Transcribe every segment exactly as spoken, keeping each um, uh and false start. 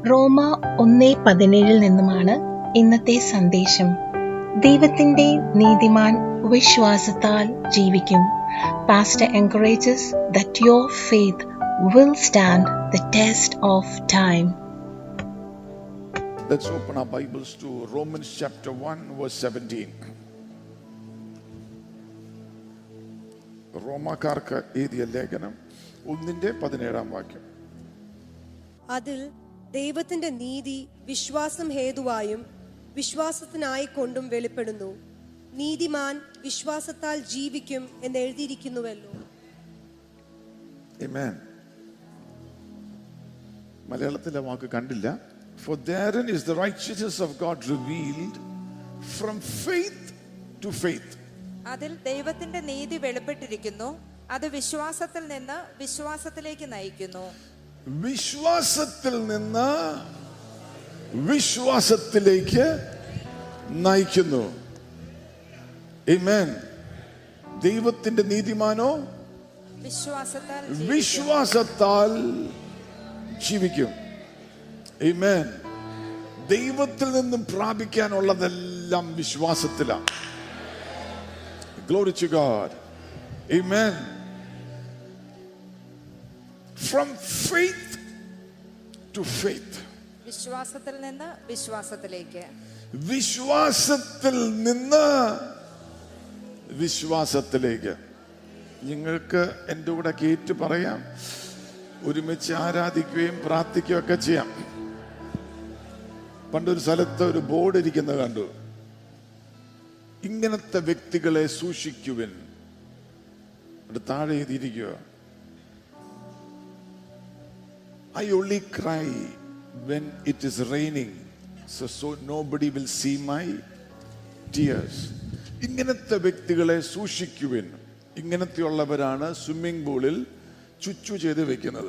റോമ ഒന്ന് പതിനേഴിൽ നിന്നുമാണ് ഇന്നത്തെ സന്ദേശം. ദൈവത്തിന്റെ നീതിമാൻ വിശ്വാസത്താൽ ജീവിക്കും. Pastor encourages that your faith will stand the test of time. Let's open our Bibles to Romans chapter one verse seventeen. റോമാക്കാർക്ക് എഴുതിയ ലേഖനം ഒന്നിന്റെ പതിനേഴാം വാക്യം. അതിൽ ദൈവത്തിന്റെ നീതി വിശ്വാസം ഹേതുവായും വിശ്വാസത്തിനായി കൊണ്ടും വെളിപ്പെടുന്നു. നീതിമാൻ വിശ്വാസത്താൽ ജീവിക്കും എന്ന് എഴുതിയിരിക്കുന്നുവല്ലോ. Amen. മലയാളത്തിലെ വാക്ക് കണ്ടില്ല. For therein is the righteousness of God revealed from faith to faith. അതിൽ ദൈവത്തിന്റെ നീതി വെളിപ്പെട്ടിരിക്കുന്നു, അത് വിശ്വാസത്തിൽ നിന്ന് വിശ്വാസത്തിലേക്ക് നയിക്കുന്നു. വിശ്വാസത്തിൽ നിന്ന് വിശ്വാസത്തിലേക്ക് നയിക്കുന്നു. Amen. ദൈവത്തിന്റെ നീതിമാനോ വിശ്വാസത്താൽ വിശ്വാസത്താൽ ജീവിക്കും. Amen. ദൈവത്തിൽ നിന്നും പ്രാപിക്കാനുള്ളതെല്ലാം വിശ്വാസത്തിലാണ്. Glory to God. Amen. From faith to faith. വിശ്വാസത്തിൽ നിന്ന് വിശ്വാസത്തിലേക്ക്. വിശ്വാസത്തിൽ നിന്ന് വിശ്വാസത്തിലേക്ക്. നിങ്ങൾക്ക് എൻ്റെ കൂടെ കേട്ട് പറയാം, ഒരുമിച്ച് ആരാധിക്കുകയും പ്രാർത്ഥിക്കുകയും ഒക്കെ ചെയ്യാം. പണ്ടൊരു സ്ഥലത്ത് ഒരു ബോർഡ് ഇരിക്കുന്നത് കണ്ടു. ഇങ്ങനത്തെ വ്യക്തികളെ സൂക്ഷിക്കുവിൻ. താഴെ എഴുതിയിരിക്കുക, I only cry when it is raining, so, so nobody will see my tears. ഇങ്ങനത്തെ വ്യക്തികളെ സൂക്ഷിക്കുവിൻ. ഇങ്ങനത്തെയുള്ളവരാണ് സ്വിമ്മിംഗ് പൂളിൽ ചുച്ചു ചെയ്ത് വെക്കുന്നത്.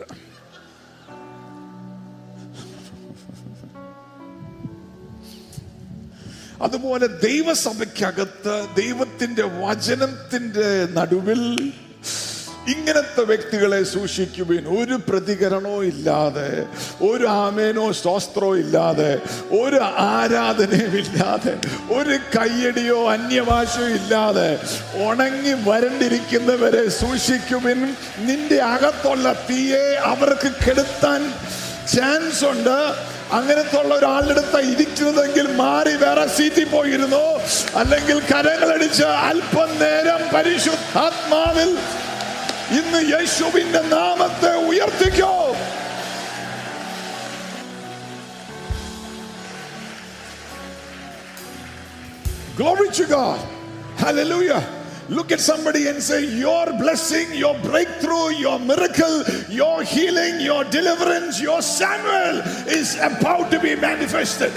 അതുപോലെ ദൈവസഭയ്ക്കകത്ത് ദൈവത്തിന്റെ വചനത്തിന്റെ നടുവിൽ ഇങ്ങനത്തെ വ്യക്തികളെ സൂക്ഷിക്കുവിൻ. ഒരു പ്രതികരണവും ഇല്ലാതെ, ഒരു ആമേനോ സ്തോത്രോ ഇല്ലാതെ, ഒരു ആരാധനയും ഇല്ലാതെ, ഒരു കയ്യടിയോ അന്യഭാഷയോ ഇല്ലാതെ ഉണങ്ങി വരണ്ടിരിക്കുന്നവരെ സൂക്ഷിക്കുവിൻ. നിന്റെ അകത്തുള്ള തീയെ അവർക്ക് കെടുത്താൻ ചാൻസ് ഉണ്ട്. അങ്ങനത്തെ ഉള്ള ഒരാളെടുത്ത ഇരിക്കുന്നതെങ്കിൽ മാറി വേറെ സീറ്റിൽ പോയിരുന്നു, അല്ലെങ്കിൽ കരങ്ങളടിച്ച് അല്പം നേരം പരിശുദ്ധാത്മാവിൽ ഇന്ന് യേശുവിന്റെ നാമത്തെ ഉയർത്തിക്കോ. Glory to God. Hallelujah. Look at somebody and say, your blessing, your breakthrough, your miracle, your healing, your deliverance, your Samuel is about to be manifested.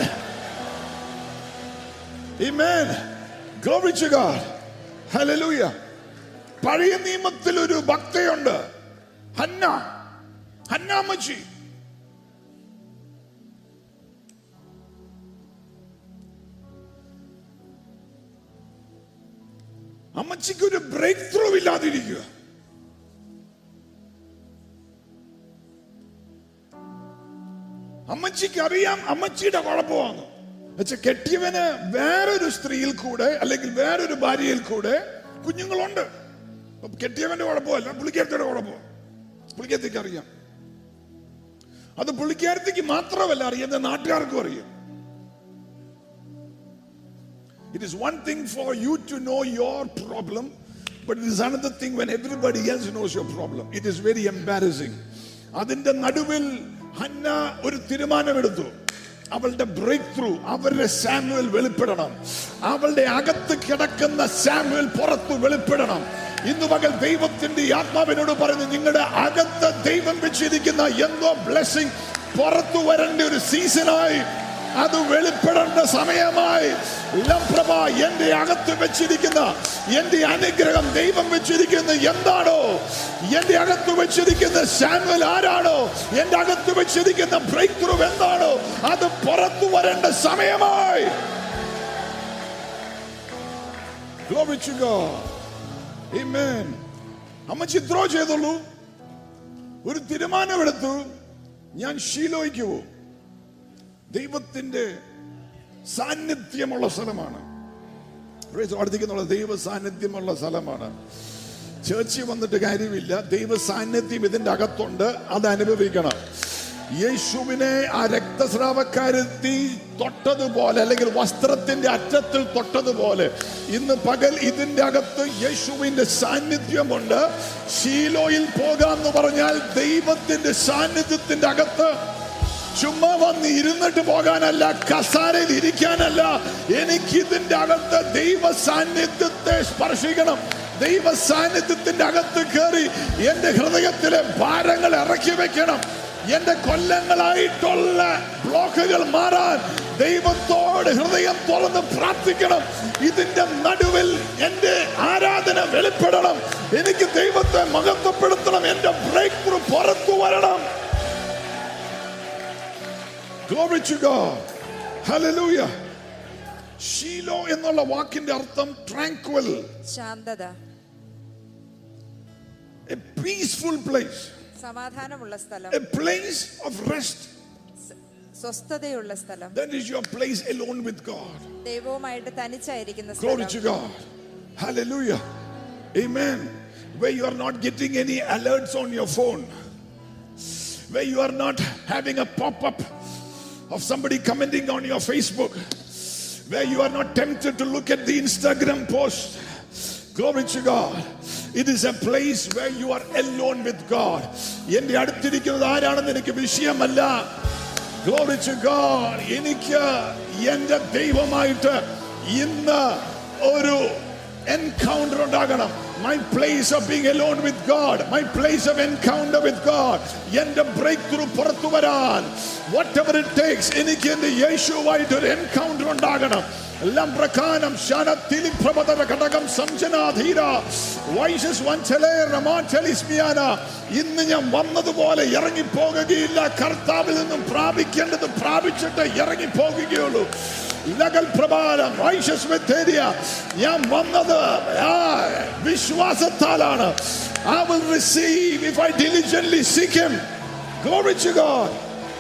Amen. Glory to God. Hallelujah. പഴയ നിയമത്തിൽ ഒരു ഭക്തയുണ്ട്, Hannah. ഹന്നാമ്മച്ചി. അമ്മച്ചിക്ക് ഒരു break through ഇല്ലാതിരിക്കുക. അമ്മച്ചിക്ക് അറിയാം അമ്മച്ചിയുടെ കുഴപ്പമാണ്. എന്നുവെച്ചാൽ കെട്ടിയവന് വേറൊരു സ്ത്രീയിൽ കൂടെ അല്ലെങ്കിൽ വേറൊരു ഭാര്യയിൽ കൂടെ കുഞ്ഞുങ്ങളുണ്ട്. കെട്ടിയവന്റെ കുഴപ്പമല്ല, പുള്ളിക്കാരത്തിയുടെ കുഴപ്പമാണ്. പുള്ളിക്കാരത്തിക്ക് അറിയാം. അത് പുള്ളിക്കാരത്തിക്ക് മാത്രമല്ല അറിയാം, നാട്ടുകാർക്കും അറിയാം. It is one thing for you to know your problem, but it is another thing when everybody else knows your problem. It is very embarrassing. അതിന്റെ നടുവിൽ ഹന്ന ഒരു തീരുമാനമെടുത്തു. അവളുടെ ബ്രേക്ക് ത്രൂ, അവരുടെ സാമുവൽ വെളിപ്പെടണം. അവളുടെ അകത്ത് കിടക്കുന്ന സാമുവൽ പുറത്ത് വെളിപ്പെടണം. ഇന്ന് പകൽ ദൈവത്തിന്റെ ആത്മാവിനോട് പറയുന്നു, നിങ്ങളുടെ അകത്ത് ദൈവം വെച്ചിരിക്കുന്ന എന്തോ ബ്ലെസ്സിംഗ് പുറത്തു വരേണ്ട ഒരു സീസണായി, അത് വെളിപ്പെടേണ്ട സമയമായി. ലംപ്രഭ, എന്റെ അകത്ത് വെച്ചിരിക്കുന്ന എന്റെ അനുഗ്രഹം ദൈവം വെച്ചിരിക്കുന്ന എന്താണോ, എന്റെ അകത്ത് വെച്ചിരിക്കുന്ന സാമുവൽ ആരാണോ, എന്റെ അകത്ത് വെച്ചിരിക്കുന്ന ബ്രേക്ക് ത്രൂ എന്താണോ, അത് പുറത്തു വരേണ്ട സമയമായി. Glory to God. Amen. അമ്മച്ചി ത്രോ ചെയ്തോളൂ. ഒരു തീരുമാനമെടുത്തു, ഞാൻ ഷീലോയ്ക്ക് പോകും. ദൈവത്തിന്റെ സാന്നിധ്യമുള്ള സ്ഥലമാണ്. അടുത്തേക്കുന്നുള്ള ദൈവ സാന്നിധ്യമുള്ള സ്ഥലമാണ്. ചേർച്ചിൽ വന്നിട്ട് കാര്യമില്ല. ദൈവ സാന്നിധ്യം ഇതിന്റെ അകത്തുണ്ട്, അത് അനുഭവിക്കണം. യേശുവിനെ ആ രക്തസ്രാവക്കാരത്തി തൊട്ടതുപോലെ, അല്ലെങ്കിൽ വസ്ത്രത്തിന്റെ അറ്റത്തിൽ തൊട്ടതുപോലെ, ഇന്ന് പകൽ ഇതിന്റെ അകത്ത് യേശുവിന്റെ സാന്നിധ്യമുണ്ട്. ശീലോയിൽ പോകാന്ന് പറഞ്ഞാൽ ദൈവത്തിന്റെ സാന്നിധ്യത്തിന്റെ അകത്ത് ചുമ്മാ വന്ന് ഇരുന്നിട്ട് പോകാനല്ല, കസാരയിൽ ഇരിക്കാനല്ല. എനിക്ക് ഇതിന്റെ അകത്ത് ദൈവ സാന്നിധ്യത്തെ സ്പർശിക്കണം. ദൈവ സാന്നിധ്യത്തിന്റെ അകത്ത് കയറി എന്റെ ഹൃദയത്തിലെ ഭാരങ്ങൾ ഇറക്കി വെക്കണം. എന്റെ കൊല്ലങ്ങളായിട്ടുള്ള ബ്ലോക്കുകൾ മാറാൻ ദൈവത്തോട് ഹൃദയം തുറന്ന് പ്രാർത്ഥിക്കണം. ഇതിന്റെ നടുവിൽ എന്റെ ആരാധന വെളിപ്പെടണം. എനിക്ക് ദൈവത്തെ മഹത്വപ്പെടുത്തണം. എന്റെ ബ്രേക്ക് ത്രൂ പുറത്തു വരണം. Glory to God. Hallelujah. Shiloh എന്നുള്ള വാക്കിന്റെ അർത്ഥം tranquil, ശാന്തത, a peaceful place, സമാധാനമുള്ള സ്ഥലം, a place of rest. സ്വസ്ഥതയുള്ള സ്ഥലം. That is your place alone with God. ദൈവവുമായിട്ട് തനിച്ചായിരിക്കുന്ന സ്ഥലം. Glory to God. Hallelujah. Amen. Where you are not getting any alerts on your phone, where you are not having a pop-up of somebody commenting on your Facebook, where you are not tempted to look at the Instagram post. Glory to God. It is a place where you are alone with God. എന്റെ അടുത്തിരിക്കുന്നത് ആരാണെന്ന് എനിക്ക് വിഷയമല്ല. Glory to God. എനിക്ക് എന്റെ ദൈവമായിട്ട് ഇന്ന് ഒരു encounter ഉണ്ടാകണം. My place of being alone with God, my place of encounter with God, എന്റെ ബ്രേക്ക് ത്രൂ പുറത്തു വരാൻ whatever it takes, എനിക്ക് എന്റെ യേശുവായിട്ട് ഒരു എൻകൗണ്ടർ ഉണ്ടാകണം. ലംബ്രകാനം ശാനത്തിലി പ്രബദര ഘടകം സംജനാധീര വൈശസ് വഞ്ചലേ റമാചലിസ്മിയാന. ഇന്ന് ഞാൻ വന്നതുപോലെ ഇറങ്ങി പോകുകയില്ല. കർത്താവിൽ നിന്നും പ്രാപിക്കേണ്ടത് പ്രാപിച്ചിട്ട് ഇറങ്ങി പോകുകയുള്ളൂ. ലഗൽ പ്രഭാരം വൈശസ് വെത്തേരിയ. ഞാൻ വന്നത് വിശ്വാസത്താലാണ്. I will receive if I diligently seek him. Glory to God.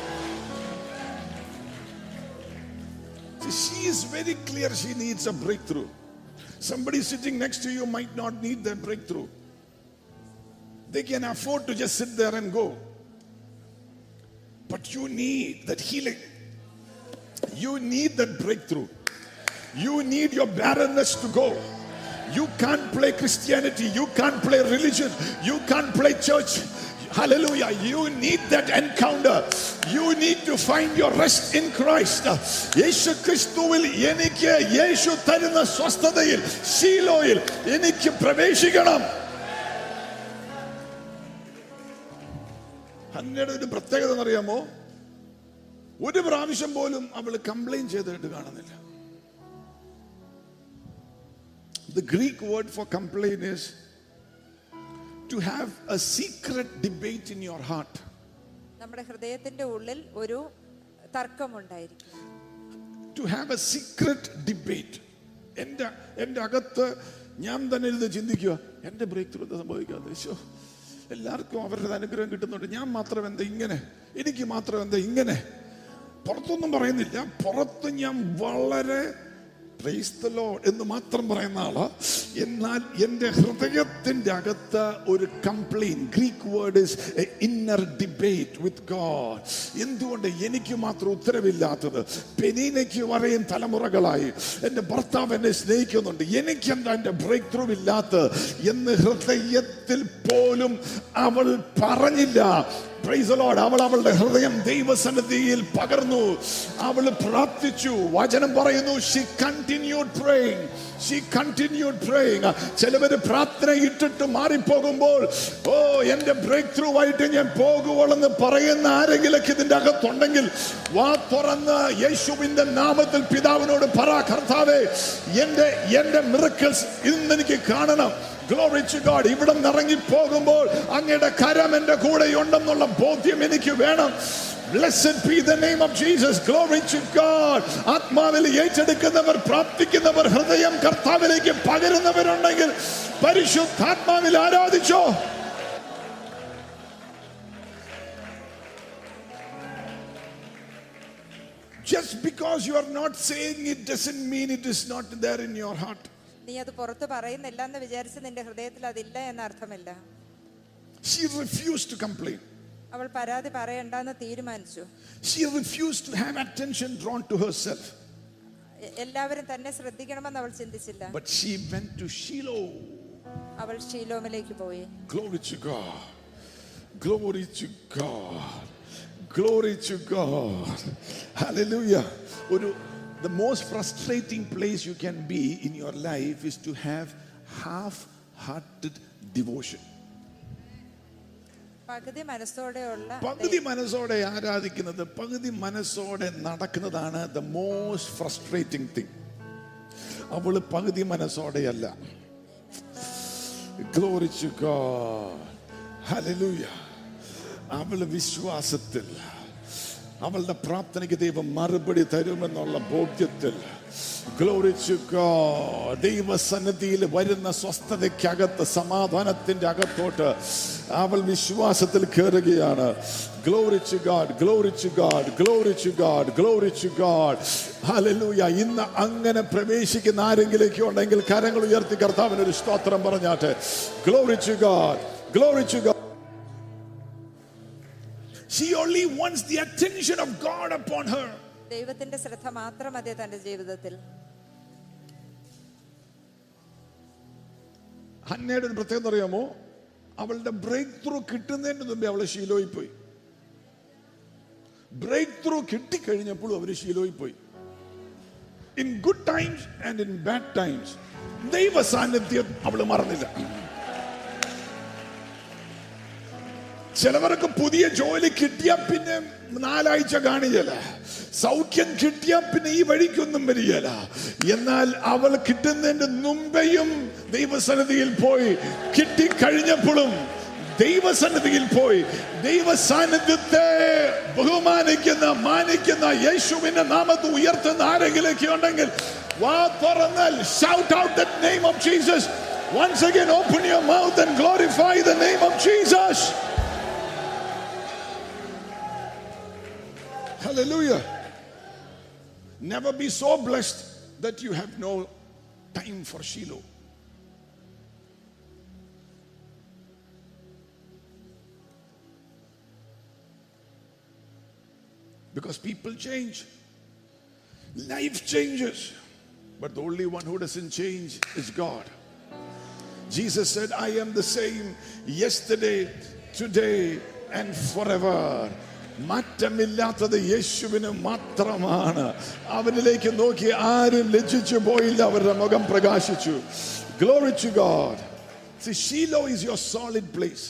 She is very clear she needs a breakthrough. Somebody sitting next to you might not need that breakthrough. They can afford to just sit there and go. But you need that healing. You need that breakthrough. You need your barrenness to go. You can't play Christianity. You can't play religion. You can't play church. Hallelujah. You need that encounter. You need to find your rest in Christ. യേശു ക്രിസ്തുവിൽ എനിക്ക് യേശു തരുന്ന സ്വസ്ഥതയിൽ, ശീലോയിൽ എനിക്ക് പ്രവേശിക്കണം. ഹന്നയുടെ ഒരു പ്രത്യേകത എന്നറിയാമോ? ഒരു പ്രാവശ്യം പോലും അവൾ കംപ്ലൈന്റ് ചെയ്തിട്ട് കാണുന്നില്ല. The Greek word for complain is to have a secret debate in your heart. നമ്മുടെ ഹൃദയത്തിന്റെ ഉള്ളിൽ ഒരു തർക്കമുണ്ടായിരിക്കും. To have a secret debate. എൻ്റെ എൻ്റെ അകത്ത് ഞാൻ തന്നെ ഇത് ചിന്തിക്കുക, എൻ്റെ ബ്രേക്ക് ത്രൂ സംഭവിക്കാതെ, ശോ എല്ലാവർക്കും അവരുടെ അനുഗ്രഹം കിട്ടുന്നുണ്ട്, ഞാൻ മാത്രം എന്താ ഇങ്ങനെ, എനിക്ക് മാത്രം എന്താ ഇങ്ങനെ. പുറത്തൊന്നും പറയുന്നില്ല. പുറത്ത് ഞാൻ വളരെ പ്രൈസ് ദി ലോർഡ് എന്ന് മാത്രം പറയുന്ന ആളാ. എന്നാൽ എൻ്റെ ഹൃദയത്തിന്റെ അകത്ത് ഒരു complaint. Greek word is a inner debate with God. എന്തുകൊണ്ട് എനിക്ക് മാത്രം ഉത്തരവില്ലാത്തത്? പെനീനയ്ക്ക് വരെയും തലമുറകളായി എൻ്റെ ഭർത്താവ് എന്നെ സ്നേഹിക്കുന്നുണ്ട്, എനിക്കെന്താ എൻ്റെ ബ്രേക്ക് ത്രൂ ഇല്ലാത്ത എന്ന് ഹൃദയത്തിൽ പോലും അവൾ പറഞ്ഞില്ല. Praise the Lord. അവൾ അവളുടെ ഹൃദയം ദൈവസന്നിധിയിൽ പകർന്നു. അവൾ പ്രാർത്ഥിച്ചു. വചനം പറയുന്നു, she continued praying. She continued praying. ചിലവര് പ്രാർത്ഥന ഇട്ടിട്ട് മാറിപ്പോകുമ്പോൾ, ഓ എന്റെ ബ്രേക്ക് ത്രൂ ആയിട്ട് ഞാൻ പോകുവോളെന്ന് പറയുന്ന ആരെങ്കിലൊക്കെ ഇതിന്റെ അകത്തുണ്ടെങ്കിൽ വാ തുറന്ന് യേശുവിന്റെ നാമത്തിൽ പിതാവിനോട് പറ, കർത്താവേ എന്റെ എന്റെ മിറക്കിൾസ് ഇന്ന് എനിക്ക് കാണണം. Glory to God. ഇവിടെ നിറങ്ങി പോകുമ്പോൾ അങ്ങയുടെ കരം എന്റെ കൂടെ ഉണ്ടെന്നുള്ള ബോധ്യം എനിക്ക് വേണം. Blessed be the name of Jesus. Glory to God. ആത്മാവിൽ ഏറ്റെടുക്കുന്നവർ, പ്രാർത്ഥിക്കുന്നവർ, ഹൃദയം കർത്താവിലേക്ക് പകരുന്നവരുണ്ടെങ്കിൽ പരിശുദ്ധാത്മാവിൽ ആരാധിച്ചോ. Just because you are not saying it doesn't mean it is not there in your heart. നീ അത് പുറത്ത് പറയുന്നില്ല എന്ന് വിചാരിച്ച് നിന്റെ ഹൃദയത്തിൽ അതില്ല എന്ന അർത്ഥമില്ല. She refused to complain. അവൾ പരാതി പറയണ്ടെന്ന് തീരുമാനിച്ചു. She refused to have attention drawn to herself. എല്ലാവരും തന്നെ ശ്രദ്ധിക്കണമെന്ന് അവൾ ചിന്തിച്ചില്ല. But she went to Shiloh. അവൾ ഷീലോമിലേക്ക് പോയി. Glory to God. Glory to God. Glory to God. Hallelujah. Oru, the most frustrating place you can be in your life is to have half-hearted devotion. പകുതി മനസ്സോടെയുള്ള പകുതി മനസ്സോടെ ആരാധിക്കുന്നത്, പകുതി മനസ്സോടെ നടക്കുന്നതാണ് the most frustrating thing. അവള് പകുതി മനസ്സോടെയല്ല. Glory to God. Hallelujah. അവള് വിശ്വാസത്തിൽ, അവളുടെ പ്രാർത്ഥനയ്ക്ക് ദൈവം മറുപടി തരുമെന്നുള്ള ബോധ്യത്തിൽ, Glory to God, ദൈവസന്നിധിയിൽ വരുന്ന സ്വസ്ഥതയ്ക്കകത്ത്, സമാധാനത്തിന്റെ അകത്തോട്ട് അവൾ വിശ്വാസത്തിൽ കയറുകയാണ്. Glory to God, glory to God, glory to God, glory to God. Hallelujah. ഇന്ന് അങ്ങനെ പ്രവേശിക്കുന്ന ആരെങ്കിലേക്ക് ഉണ്ടെങ്കിൽ കരങ്ങൾ ഉയർത്തി കർത്താവിന് ഒരു സ്തോത്രം പറഞ്ഞാട്ടെ. Glory to God, glory to God. She only wants the attention of God upon her. ദൈവത്തിന്റെ ശ്രദ്ധ മാത്രം മതി തന്റെ ജീവിതത്തിൽ. ഹന്നയുടെ ഒരു പ്രത്യേകത അറിയാമോ? അവളുടെ ബ്രേക്ക് ത്രൂ കിട്ടുന്നതിന് മുമ്പേ അവള് ശീലോയിൽ പോയി. ബ്രേക്ക് ത്രൂ കിട്ടിക്കഴിഞ്ഞപ്പോഴും അവര് ശീലോയിൽ പോയി. In good times and in bad times ദൈവ സാന്നിധ്യം അവള് മറന്നില്ല. ചിലവർക്ക് പുതിയ ജോലി കിട്ടിയ പിന്നെ നാലാഴ്ച കാണിയല്ല, സൗഖ്യം കിട്ടിയ പിന്നെ ഈ വഴിക്കൊന്നും വരികയില്ല. എന്നാൽ അവൾ കിട്ടുന്നതിന്റെ മുമ്പേയും ദൈവസന്നിധിയിൽ പോയി, കിട്ടിക്കഴിഞ്ഞപ്പോഴും ദൈവസന്നിധിയിൽ പോയി. ദൈവ സാന്നിധ്യത്തെ ബഹുമാനിക്കുന്ന, മാനിക്കുന്ന, യേശുവിന്റെ നാമത്തെ ഉയർത്തുന്ന ആരെങ്കിലൊക്കെ ഉണ്ടെങ്കിൽ വാ തുറന്നാൽ shout out the name of Jesus. Once again open your mouth and glorify the name of Jesus. Hallelujah. Never be so blessed that you have no time for Shiloh. Because people change. Life changes. But the only one who doesn't change is God. Jesus said, I am the same yesterday, today, and forever. മാറ്റമില്ലാത്തത് യേശുവിന് മാത്രമാണ്. അവനിലേക്ക് നോക്കി ആരും ലജ്ജിച്ചു പോയില്ല, അവരുടെ മുഖം പ്രകാശിച്ചു. Glory to God. See, Shiloh is your solid place.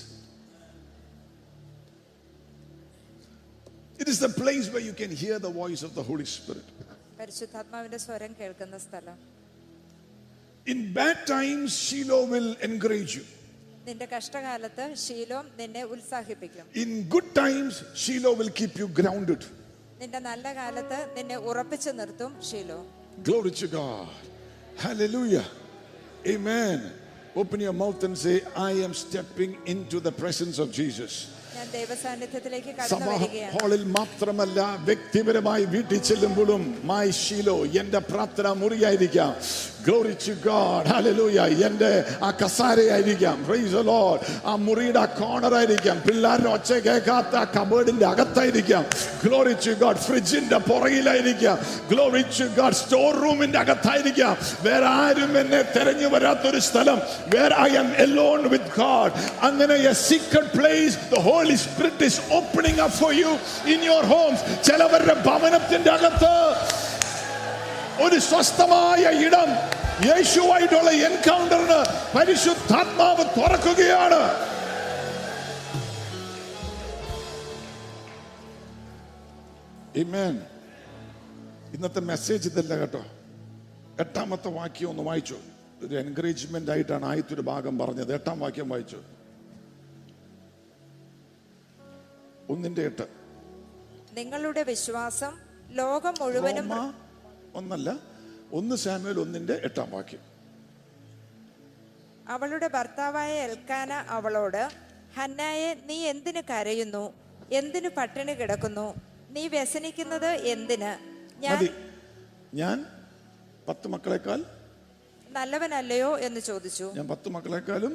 It is the place where you can hear the voice of the Holy Spirit. പരിശുദ്ധാത്മാവിന്റെ സ്വരം കേൾക്കുന്ന സ്ഥലം. In bad times, Shiloh will encourage you. നിന്റെ കഷ്ടകാലത്ത് ശീലോം നിന്നെ ഉത്സാഹിപ്പിക്കും. In good times, Shiloh will keep you grounded. നിന്റെ നല്ല കാലത്ത് നിന്നെ ഉറപ്പിച്ചു നിർത്തും ശീലോ. Glory to God. Hallelujah. Amen. Open your mouth and say, I am stepping into the presence of Jesus. ഞാൻ ദൈവസാന്നിധ്യത്തിലേക്ക് കടന്നു വരികയാണ്. ഹാളിൽ മാത്രമല്ല, വ്യക്തിപരമായി വീട്ടിൽ ചെല്ലുമ്പോഴും മൈ ശീലോ എന്റെ പ്രാർത്ഥന മുറിയായിരിക്കാം. Glory to God. Hallelujah. എന്റെ ആ കസാരയായിരിക്കാം. Praise the Lord. ആ മുറിയുടെ കോർണർ ആയിരിക്കാം. പിള്ളേരുടെ ഒച്ച കേൾക്കാത്ത കബേർഡിന്റെ അകത്തായിരിക്കാം. Glory to God. ഫ്രിഡ്ജിന്റെ പുറകിലായിരിക്കാം. Glory to God. സ്റ്റോർ റൂമിന്റെ അകത്തായിരിക്കാം. വേറെ ആരും എന്നെ തെരഞ്ഞു വരാത്തൊരു സ്ഥലം. Where I am alone with God. അങ്ങനെ a secret place the Holy Spirit is opening up for you in your homes. ചിലവരുടെ ഭവനത്തിന്റെ അകത്ത് ഒരു സ്വസ്ഥമായ ഇടം, യേശുവായിട്ടുള്ള എൻകൗണ്ടറിന് പരിശുദ്ധാത്മാവ് തുറക്കുകയാണ്. Amen. ഇന്നത്തെ മെസ്സേജ് ഇതല്ല കേട്ടോ. എട്ടാമത്തെ വാക്യം ഒന്ന് വായിച്ചു. ഒരു എൻകറേജ്മെന്റ് ആയിട്ടാണ് ആദ്യത്തെ ഭാഗം പറഞ്ഞത്. എട്ടാം വാക്യം വായിച്ചു. ഒന്നിന്റെ എട്ട്. നിങ്ങളുടെ വിശ്വാസം ലോകം മുഴുവനും, ഒന്നല്ല, ഒന്ന് ശമൂവേൽ ഒന്നിന്റെ എട്ടാം വാക്യം. അവളുടെ ഭർത്താവായ എൽക്കാന അവളോട്, ഹന്നായെ, നീ എന്തിനു കരയുന്നു? എന്തിനു പട്ടിണി കിടക്കുന്നു? നീ വ്യസനിക്കുന്നത് എന്തിന്? മതി. ഞാൻ പത്ത് മക്കളെക്കാൾ നല്ലവനല്ലയോ എന്ന് ചോദിച്ചു. ഞാൻ പത്ത് മക്കളെക്കാളും.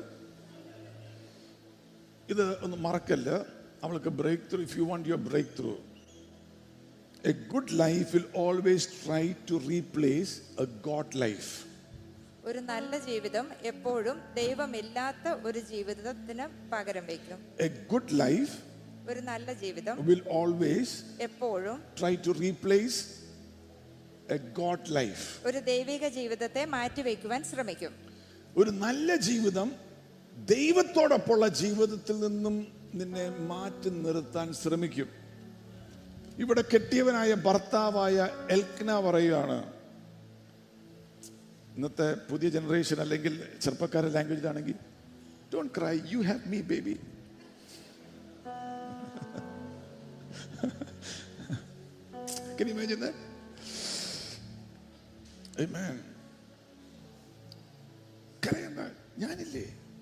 ഇത് ഒന്ന് മറക്കല്ല, അവൾക്ക് breakthrough. If you want your breakthrough, a good life will always try to replace a God life. ഒരു നല്ല ജീവിതം എപ്പോഴും ദൈവമില്ലാത്ത ഒരു ജീവിതത്തിന് പകരം വയ്ക്കും. എ ഗുഡ് ലൈഫ്, ഒരു നല്ല ജീവിതം will always എപ്പോഴും try to replace a God life. ഒരു ദൈവിക ജീവിതത്തെ മാറ്റിവെക്കുവാൻ ശ്രമിക്കും. ഒരു നല്ല ജീവിതം ദൈവത്തോടൊപ്പമുള്ള ജീവിതത്തിൽ നിന്നും നിന്നെ മാറ്റി നിർത്താൻ ശ്രമിക്കും. ഇവിടെ കെട്ടിയവനായ ഭർത്താവായ എൽക്കന പറയുകയാണ്, ഇന്നത്തെ പുതിയ ജനറേഷൻ അല്ലെങ്കിൽ ചെറുപ്പക്കാരുടെ ലാംഗ്വേജിലാണെങ്കിൽ, don't cry, you have me baby. Can you imagine that? Amen. കരയണ്ട, ഞാനില്ലേ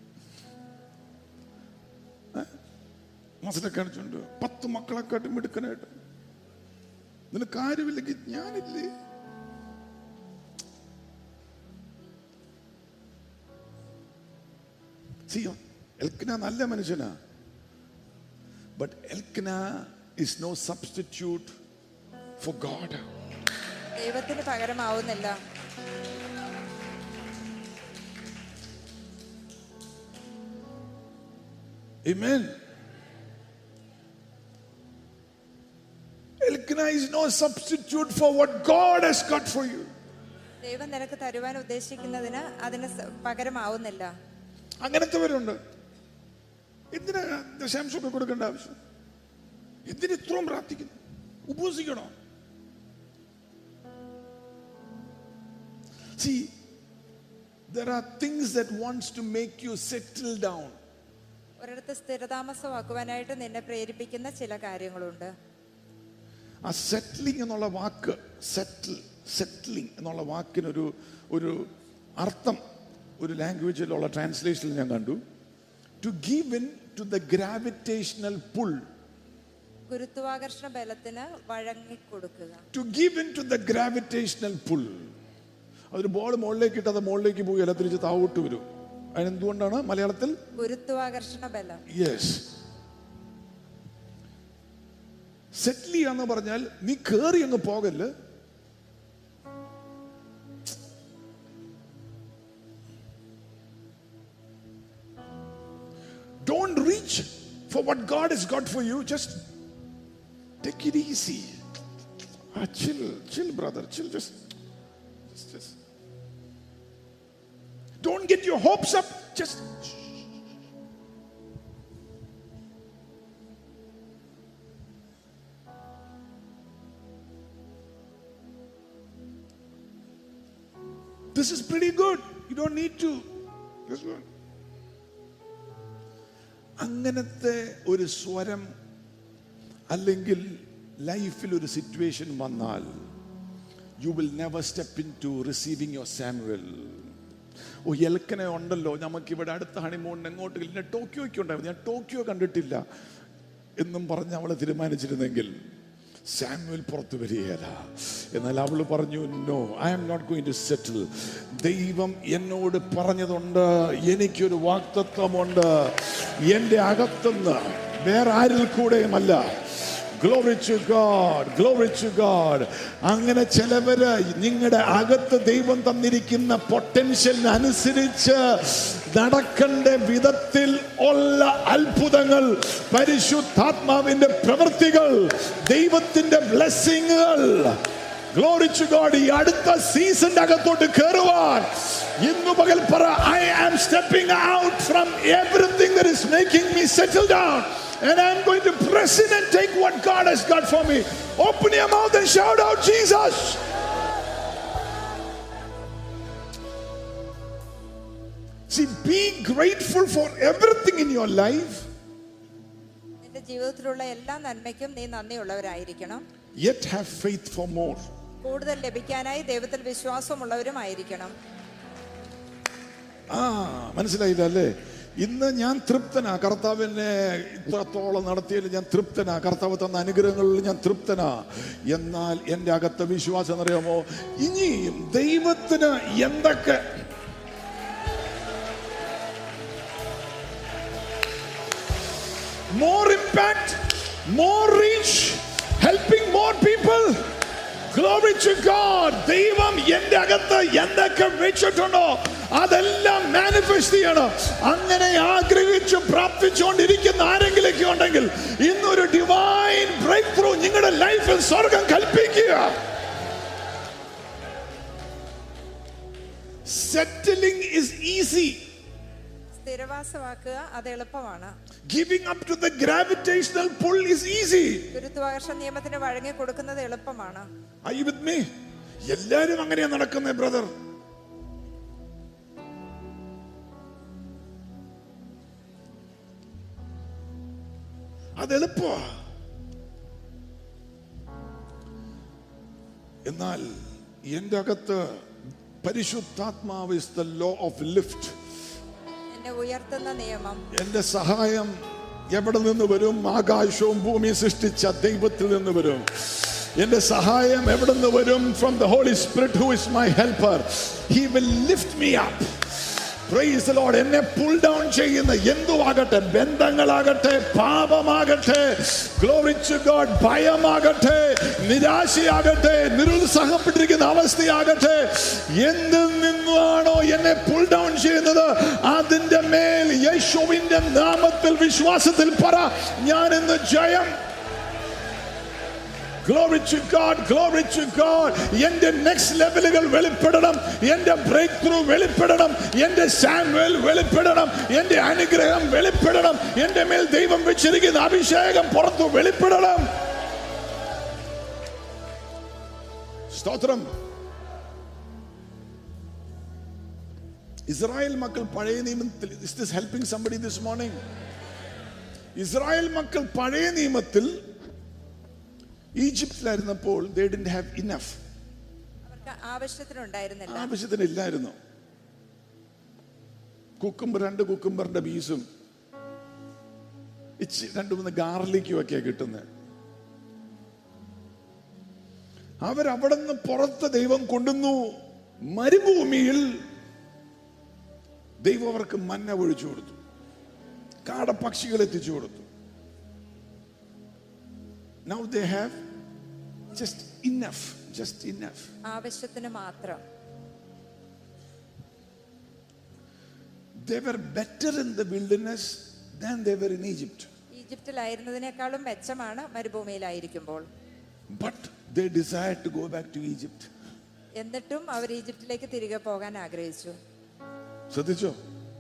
മസിനെ കാണിച്ചുണ്ട്, പത്ത് മക്കളെക്കാട്ടും എടുക്കാനായിട്ട് നിനക്ക് ആരുമില്ലെങ്കിൽ ഞാനില്ലേ. സിയോ, എൽക്കന നല്ല മനുഷ്യനാ. But Elkanah is no substitute for God. ദൈവത്തിന് പകരമാവുന്നില്ല. Amen. Elkanah is no substitute for what God has got for you. ദൈവം നിനക്ക് തരുവാൻ ഉദ്ദേശിക്കുന്നതിന് അതിന് പകരമാവുന്നില്ല. അങ്ങനത്തെവരുണ്ട്. എന്തിനാ ദശാംശമൊക്കെ കൊടുക്കേണ്ട ആവശ്യം? എന്തിന് ഇത്രയും പ്രാർത്ഥിക്കുന്നു? ഉപവസിക്കണോ? See, there are things that wants to make you settle down. ഒരിടത്ത് സ്ഥിരതാമസമാക്കുവാനായിട്ട് നിന്നെ പ്രേരിപ്പിക്കുന്ന ചില കാര്യങ്ങളുണ്ട്. ആ സെറ്റിലിംഗ് എന്നുള്ള വാക്ക്, സെറ്റിൽ സെറ്റിലിംഗ് എന്നുള്ള വാക്കിനൊരു ഒരു അർത്ഥം ഒരു ലാംഗ്വേജിലുള്ള ട്രാൻസ്ലേഷനിൽ ഞാൻ കണ്ടു. To give in to the gravitational pull. ഗുരുത്വാകർഷണ ബലത്തിന് വഴങ്ങിക്കൊടുക്കുക. To give in to the gravitational pull. അതൊരു ബോൾ മുകളിലേക്ക് ഇട്ട് അത് മുകളിലേക്ക് പോയി അല്ല തിരിച്ച് താവോട്ട് വരും. അതിനെന്തുകൊണ്ടാണ് മലയാളത്തിൽ ഗുരുത്വാകർഷണ ബലം? യെസ്. സെറ്റിൽ ചെയ്യാന്ന് പറഞ്ഞാൽ നീ കേറി അങ്ങ് പോകല്ല്. Don't reach for what God has got for you. Just take it easy. Ah, chill, chill, brother, chill. Just, just, just. Don't get your hopes up. Just. This is pretty good. You don't need to. This one. അങ്ങനത്തെ ഒരു സ്വരം അല്ലെങ്കിൽ ലൈഫിൽ ഒരു situation വന്നാൽ you will never step in to receiving your Samuel. Oh, എൽക്കനെ ഉണ്ടല്ലോ, നമുക്കിവിടെ അടുത്ത ഹണിമൂണിന് എങ്ങോട്ട് ഇല്ല, ടോക്കിയോയ്ക്ക് ഉണ്ടായിരുന്നു, ഞാൻ ടോക്കിയോ കണ്ടിട്ടില്ല എന്നും പറഞ്ഞ് അവൾ തീരുമാനിച്ചിരുന്നെങ്കിൽ സാമുവൽ പുറത്തു വരികയില്ല. എന്നാൽ അവൾ പറഞ്ഞു, no, I am not going to settle. ദൈവം എന്നോട് പറഞ്ഞതുണ്ട്, എനിക്കൊരു വാഗ്ദത്തമുണ്ട്, എന്റെ അകത്തുനിന്ന് വേറെ ആരിൽ കൂടെയുമല്ല. Glory to God, glory to God. അങ്ങനെ ചിലവര് നിങ്ങളുടെ അകത്ത് ദൈവം തന്നിരിക്കുന്ന പൊട്ടൻഷ്യലിന് അനുസരിച്ച് നടക്കേണ്ട വിധത്തിൽ ഉള്ള അത്ഭുതങ്ങൾ, പരിശുദ്ധാത്മാവിന്റെ പ്രവൃത്തികൾ, ദൈവത്തിന്റെ ബ്ലെസ്സിങ്ങുകൾ, ഗ്ലോറി ടു ഗോഡ്, ഈ അടുത്ത സീസണിന്റെ അകത്തോട്ട് കയറുവാൻ ഇന്നു പകൽ പറ, I am stepping out from everything that is making me settle down. And I'm going to press in and take what God has got for me. Open your mouth and shout out, Jesus. See, be grateful for everything in your life. നിന്റെ ജീവിതത്തിലുള്ള എല്ലാ നന്മയ്ക്കും നീ നന്ദിയുള്ളവരായിരിക്കണം. Yet have faith for more. കൂടുതൽ ലഭിക്കാനായി ദൈവത്തിൽ വിശ്വാസമുള്ളവരുമായിരിക്കണം. ആ, മനസ്സിലായില്ല അല്ലേ? ഇന്ന് ഞാൻ തൃപ്തനാ. കർത്താവിനെ ഇത്രത്തോളം നടത്തിയതിൽ ഞാൻ തൃപ്തനാ. കർത്താവ് തന്ന അനുഗ്രഹങ്ങളിൽ ഞാൻ തൃപ്തനാ. എന്നാൽ എൻ്റെ അകത്തെ വിശ്വാസം എന്നറിയാമോ, ഇനിയും ദൈവത്തിന് എന്തൊക്കെ more impact, more reach, helping more people. Glory to God. ദൈവം എൻ്റെ അകത്ത് എന്തൊക്കെ വെച്ചിട്ടുണ്ടോ അതെല്ലാം മാനിഫെസ്റ്റ് ചെയ്യണം. അങ്ങനെ ആഗ്രഹിച്ചു പ്രാർത്ഥിച്ചുകൊണ്ടിരിക്കുന്ന ആരെങ്കിലൊക്കെ ഉണ്ടെങ്കിൽ ഇന്നൊരു ഡിവൈൻ ബ്രേക്ക് ത്രൂ നിങ്ങളുടെ ലൈഫിൽ സ്വർഗം കൽപ്പിക്കുക. Settling is easy. സ്ഥിരവാസമാക്കുക അത് എളുപ്പമാണ്. Giving up to the gravitational pull is easy. ഗുരുത്വാകർഷണ നിയമത്തിന് വഴങ്ങി കൊടുക്കുന്നത് എളുപ്പമാണ്. Are you with me? എല്ലാരും അങ്ങനെയാ നടക്കുന്നേ ബ്രദർ. അത് എളുപ്പമാ. എന്നാൽ എന്റെ അകത്ത് പരിശുദ്ധാത്മാവ് is the law of lift. ഉയർത്തുന്ന നിയമം. എന്റെ സഹായം എവിടെ നിന്ന് വരും? ആകാശവും ഭൂമിയും സൃഷ്ടിച്ച ദൈവത്തിൽ നിന്ന് വരും. എന്റെ സഹായം എവിടെ നിന്ന് വരും? From the Holy Spirit who is my helper. He will lift me up. Praise the Lord. എന്നെ പുൾ ഡൗൺ ചെയ്യുന്ന എന്തുവാകട്ടെ, ബന്ധങ്ങളാകട്ടെ, പാപമാകട്ടെ, glory to God, ഭയമാകട്ടെ, നിരാശയാകട്ടെ, നിരുത്സാഹപ്പെട്ടിരിക്കുന്ന അവസ്ഥയാകട്ടെ, എന്തിൽ നിന്നാണോ എന്നെ പുൾ ഡൗൺ ചെയ്യുന്നത് അതിന്റെ മേൽ യേശുവിന്റെ നാമത്തിൽ വിശ്വാസത്തിൽ പറ, ഞാൻ ഇന്ന് ജയം. Glory to God, glory to God. എന്റെ നെക്സ്റ്റ് ലെവലുകൾ വെളിപ്പെടണം, എന്റെ ബ്രേക്ക് ത്രൂ വെളിപ്പെടണം, എന്റെ സാമുവൽ വെളിപ്പെടണം, എന്റെ അനുഗ്രഹം വെളിപ്പെടണം, എന്റെ മേൽ ദൈവം വെച്ചിരിക്കുന്ന അഭിഷേകം പുറത്തു വെളിപ്പെടണം. സ്തോത്രം. ഇസ്രായേൽ മക്കൾ പഴയ നിയമത്തിൽ, is this helping somebody this morning? Israel മക്കൾ പഴയ നിയമത്തിൽ ഈജിപ്തിലായിരുന്നപ്പോൾ they didn't have enough. അവർക്ക് ആവശ്യത്തിനുണ്ടായിരുന്നില്ല. ആവശ്യത്തിനില്ലായിരുന്നു. കുക്കുംബർ, രണ്ട് കുക്കുംബറിന്റെ പീസും ഇച്ചി രണ്ടു മൂന്ന് ഗാർലിക്കും ഒക്കെ കിട്ടുന്നത്. അവരവിടെ നിന്ന് പുറത്ത് ദൈവം കൊണ്ടുവന്നു. മരുഭൂമിയിൽ ദൈവം അവർക്ക് മന്ന ഒഴിച്ചു കൊടുത്തു, കാടപ്പക്ഷികൾ എത്തിച്ചു കൊടുത്തു. Now they have just enough, just enough. ആവശ്യത്തിന് മാത്രം. They were better in the wilderness than they were in Egypt. ഈജിപ്തിലായിരുന്നതിനേക്കാളും മെച്ചമാണ് മരുഭൂമിയിലായിരിക്കുമ്പോൾ. But they desired to go back to Egypt. എന്നിട്ടും അവർ ഈജിപ്തിലേക്ക് തിരികെ പോകാൻ ആഗ്രഹിച്ചു. ശ്രദ്ധിച്ചോ?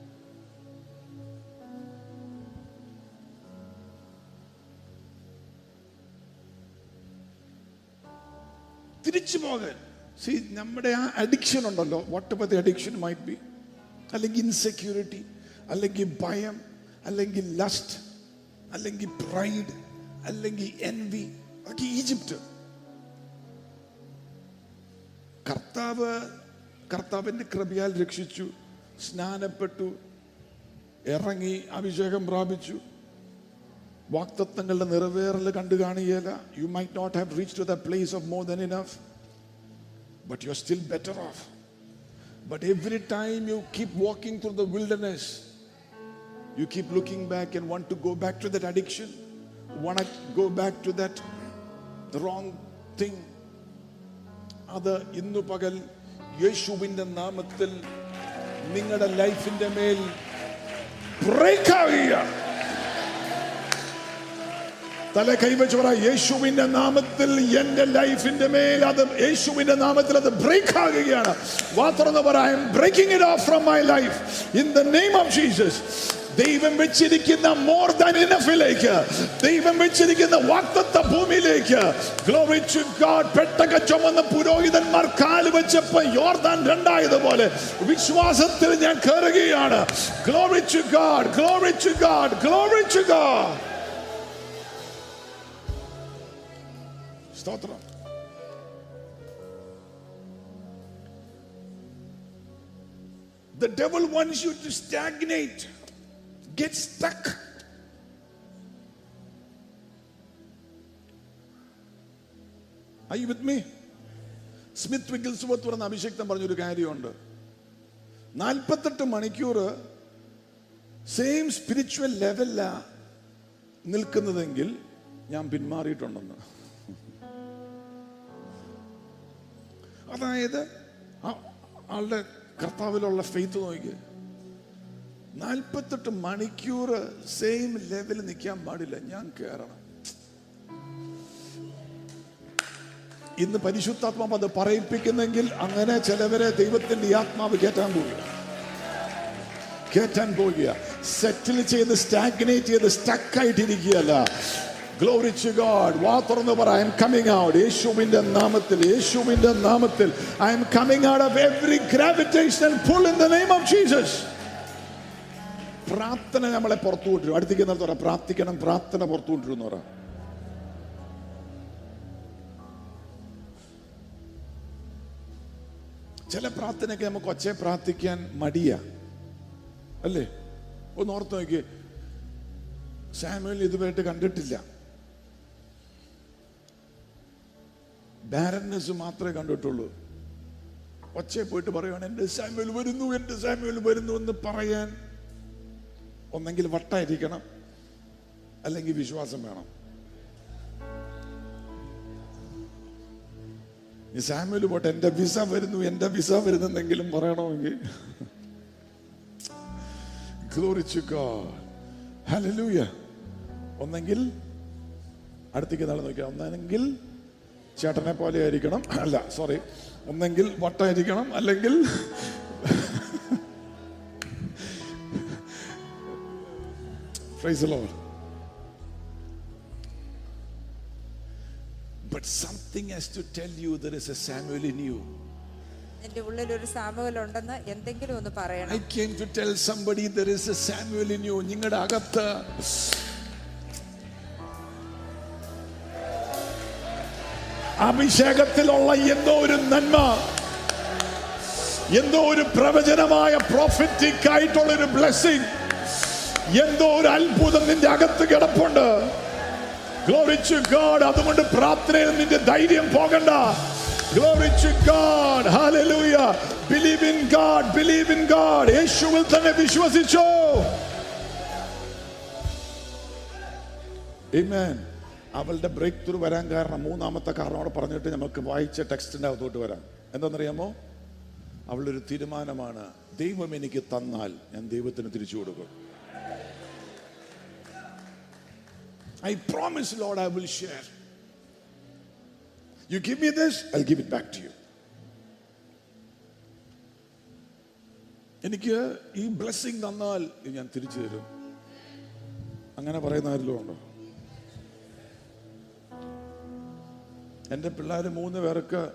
തിരിച്ചു പോകാൻ. See, നമ്മുടെ ആ അഡിക്ഷൻ ഉണ്ടല്ലോ, what ever the addiction might be, അല്ലെങ്കിൽ ഇൻസെക്യൂരിറ്റി, അല്ലെങ്കിൽ ഭയം, അല്ലെങ്കിൽ ലസ്റ്റ്, അല്ലെങ്കിൽ പ്രൈഡ്, അല്ലെങ്കിൽ എൻവി, അതൊക്കെ ഈജിപ്റ്റ്. കർത്താവ് കർത്താവിന്റെ കൃപയാൽ രക്ഷിച്ചു, സ്നാനപ്പെട്ടു, ഇറങ്ങി, അഭിഷേകം പ്രാപിച്ചു, വാഗ്ദത്തങ്ങളുടെ നിറവേറൽ കണ്ടു കാണുകയില്ല. You might not have reached to that place of more than enough, but you're still better off. But every time you keep walking through the wilderness, you keep looking back and want to go back to that addiction, want to go back to that wrong thing. അത് ഇന്നു പകൽ യേശുവിന്റെ നാമത്തിൽ നിങ്ങളുടെ ലൈഫിന്റെ മേൽ break ആവുക. തല കൈവച്ച് പറ, യേശുവിന്റെ നാമത്തിൽ എന്റെ ലൈഫിന്റെ മേൽ അത് യേശുവിന്റെ നാമത്തിൽ അത് ബ്രേക്ക് ആകുകയാണ്. വാർത്തന്ന് പറ, I am breaking it off from my life in the name of Jesus. ദൈവം വെച്ചിരിക്കുന്ന മോർ ദാൻ ഇനഫിലേക്ക്, ദൈവം വെച്ചിരിക്കുന്ന വാഗ്ദത്ത ഭൂമിയിലേക്ക്, ഗ്ലോറി ടു ഗോഡ്. പെട്ടക ചുമന്ന പുരോഹിതന്മാർ കാല് വെച്ചപ്പോ യോർദാൻ രണ്ടായതുപോലെ വിശ്വാസത്തിൽ ഞാൻ കയറുകയാണ്. Glory to God, glory to God, glory to God. സ്തോത്രം. The devil wants you to stagnate. get stuck. Are you with me? Smith Wigglesworth പറഞ്ഞ അഭിഷേക്തൻ പറഞ്ഞൊരു കാര്യമുണ്ട്. നാൽപ്പത്തെട്ട് മണിക്കൂർ സെയിം സ്പിരിച്വൽ ലെവലിലാ നിൽക്കുന്നതെങ്കിൽ ഞാൻ പിന്മാറിയിട്ടുണ്ടെന്ന്. അതായത് ആളുടെ കർത്താവിലുള്ള ഫെയ്ത്ത് നോക്കി, നാൽപ്പത്തെട്ട് മണിക്കൂർ സെയിം ലെവലിൽ നിൽക്കാൻ പാടില്ല, ഞാൻ കയറണം. ഇന്ന് പരിശുദ്ധാത്മാവ് അത് പറയിപ്പിക്കുന്നെങ്കിൽ അങ്ങനെ ചിലവരെ ദൈവത്തിന്റെ ആത്മാവ് കയറ്റാൻ പോവുക കയറ്റാൻ പോവുക സെറ്റിൽ ചെയ്ത് സ്റ്റാഗ്നേറ്റ് ചെയ്ത് സ്റ്റക്ക് ആയിട്ടിരിക്കുകയല്ല. Glory to God. വാ തുറന്ന് പറ, I am coming out. യേശുവിന്റെ നാമത്തിൽ, യേശുവിന്റെ നാമത്തിൽ I am coming out of every gravitational pull in the name of Jesus. പ്രാർത്ഥന നമ്മളെ പുറത്തു കൊണ്ടുവരും. അടുത്തേക്ക് നിർത്തി പറ, പ്രാർത്ഥിക്കണം, പ്രാർത്ഥന പുറത്തു കൊണ്ടുവരുന്ന പറ. ചില പ്രാർത്ഥനയൊക്കെ നമുക്ക് ഒച്ചയെ പ്രാർത്ഥിക്കാൻ മടിയാ അല്ലേ? ഒന്ന് ഓർത്ത് നോക്കി, സാമുവേൽ ഇതുവരെയായിട്ട് കണ്ടിട്ടില്ല, ബാരൻനെസ് മാത്രമേ കണ്ടിട്ടുള്ളൂ. ഒച്ചയെ പോയിട്ട് പറയുവാണ് എന്റെ സാമുവേൽ വരുന്നു, എന്റെ സാമുവേൽ വരുന്നു എന്ന് പറയാൻ ഒന്നെങ്കിൽ വട്ടായിരിക്കണം, അല്ലെങ്കിൽ വിശ്വാസം വേണം. ഈ സാമുവേൽ പോട്ടെ, എന്റെ വിസ വരുന്നു, എന്റെ വിസ വരുന്നെങ്കിലും പറയണമെങ്കിൽ. Glory to God. Hallelujah. ഒന്നെങ്കിൽ അടുത്തേക്ക് നാളെ നോക്കിയാൽ, ഒന്നെങ്കിൽ ചേട്ടനെ പോലെ ആയിരിക്കണം, അല്ല സോറി, ഒന്നെങ്കിൽ വട്ടായിരിക്കണം, അല്ലെങ്കിൽ Praise the Lord. But something has to tell you there is a Samuel in you. നിന്റെ ഉള്ളിൽ ഒരു സാമുവേൽ ഉണ്ടെന്ന് എന്തെങ്കിലും ഒന്ന് പറയണം. I came to tell somebody there is a Samuel in you. നിങ്ങളുടെ അകത്ത് അഭിഷേകത്തിലുള്ള എന്തോ ഒരു നന്മ, എന്തോ ഒരു പ്രവചനമായ പ്രോഫറ്റിക് ആയിട്ടുള്ള ഒരു ബ്ലെസ്സിംഗ്, എന്തോ ഒരു അത്ഭുതം നിന്റെ അകത്ത് കിടപ്പുണ്ട്. Glory to God. അതുകൊണ്ട് പ്രാർത്ഥനയിൽ നിന്റെ ധൈര്യം പോകണ്ട. Glory to God. Hallelujah. Believe in God. Believe in God. യേശുവിൽ തന്നെ വിശ്വസിച്ചോ. Amen. അവളുടെ ബ്രേക്ക് ത്രൂ വരാൻ കാരണം മൂന്നാമത്തെ കാരണം അവിടെ പറഞ്ഞിട്ട് നമുക്ക് വായിച്ച ടെക്സ്റ്റിന്റെ അകത്തോട്ട് വരാം. എന്താണെന്നറിയാമോ? അവളുടെ ഒരു തീരുമാനമാണ്, ദൈവം എനിക്ക് തന്നാൽ ഞാൻ ദൈവത്തിന് തിരിച്ചു കൊടുക്കും. I promise, Lord, I will share. You give me this, I'll give it back to you. എനിക്ക് ഈ ബ്ലെസ്സിംഗ് തന്നാൽ ഞാൻ തിരിച്ചു തരും. അങ്ങനെ പറയുന്ന ആരെങ്കിലും ഉണ്ടോ? എൻ്റെ പിള്ളേർ മൂന്ന് പേർക്ക്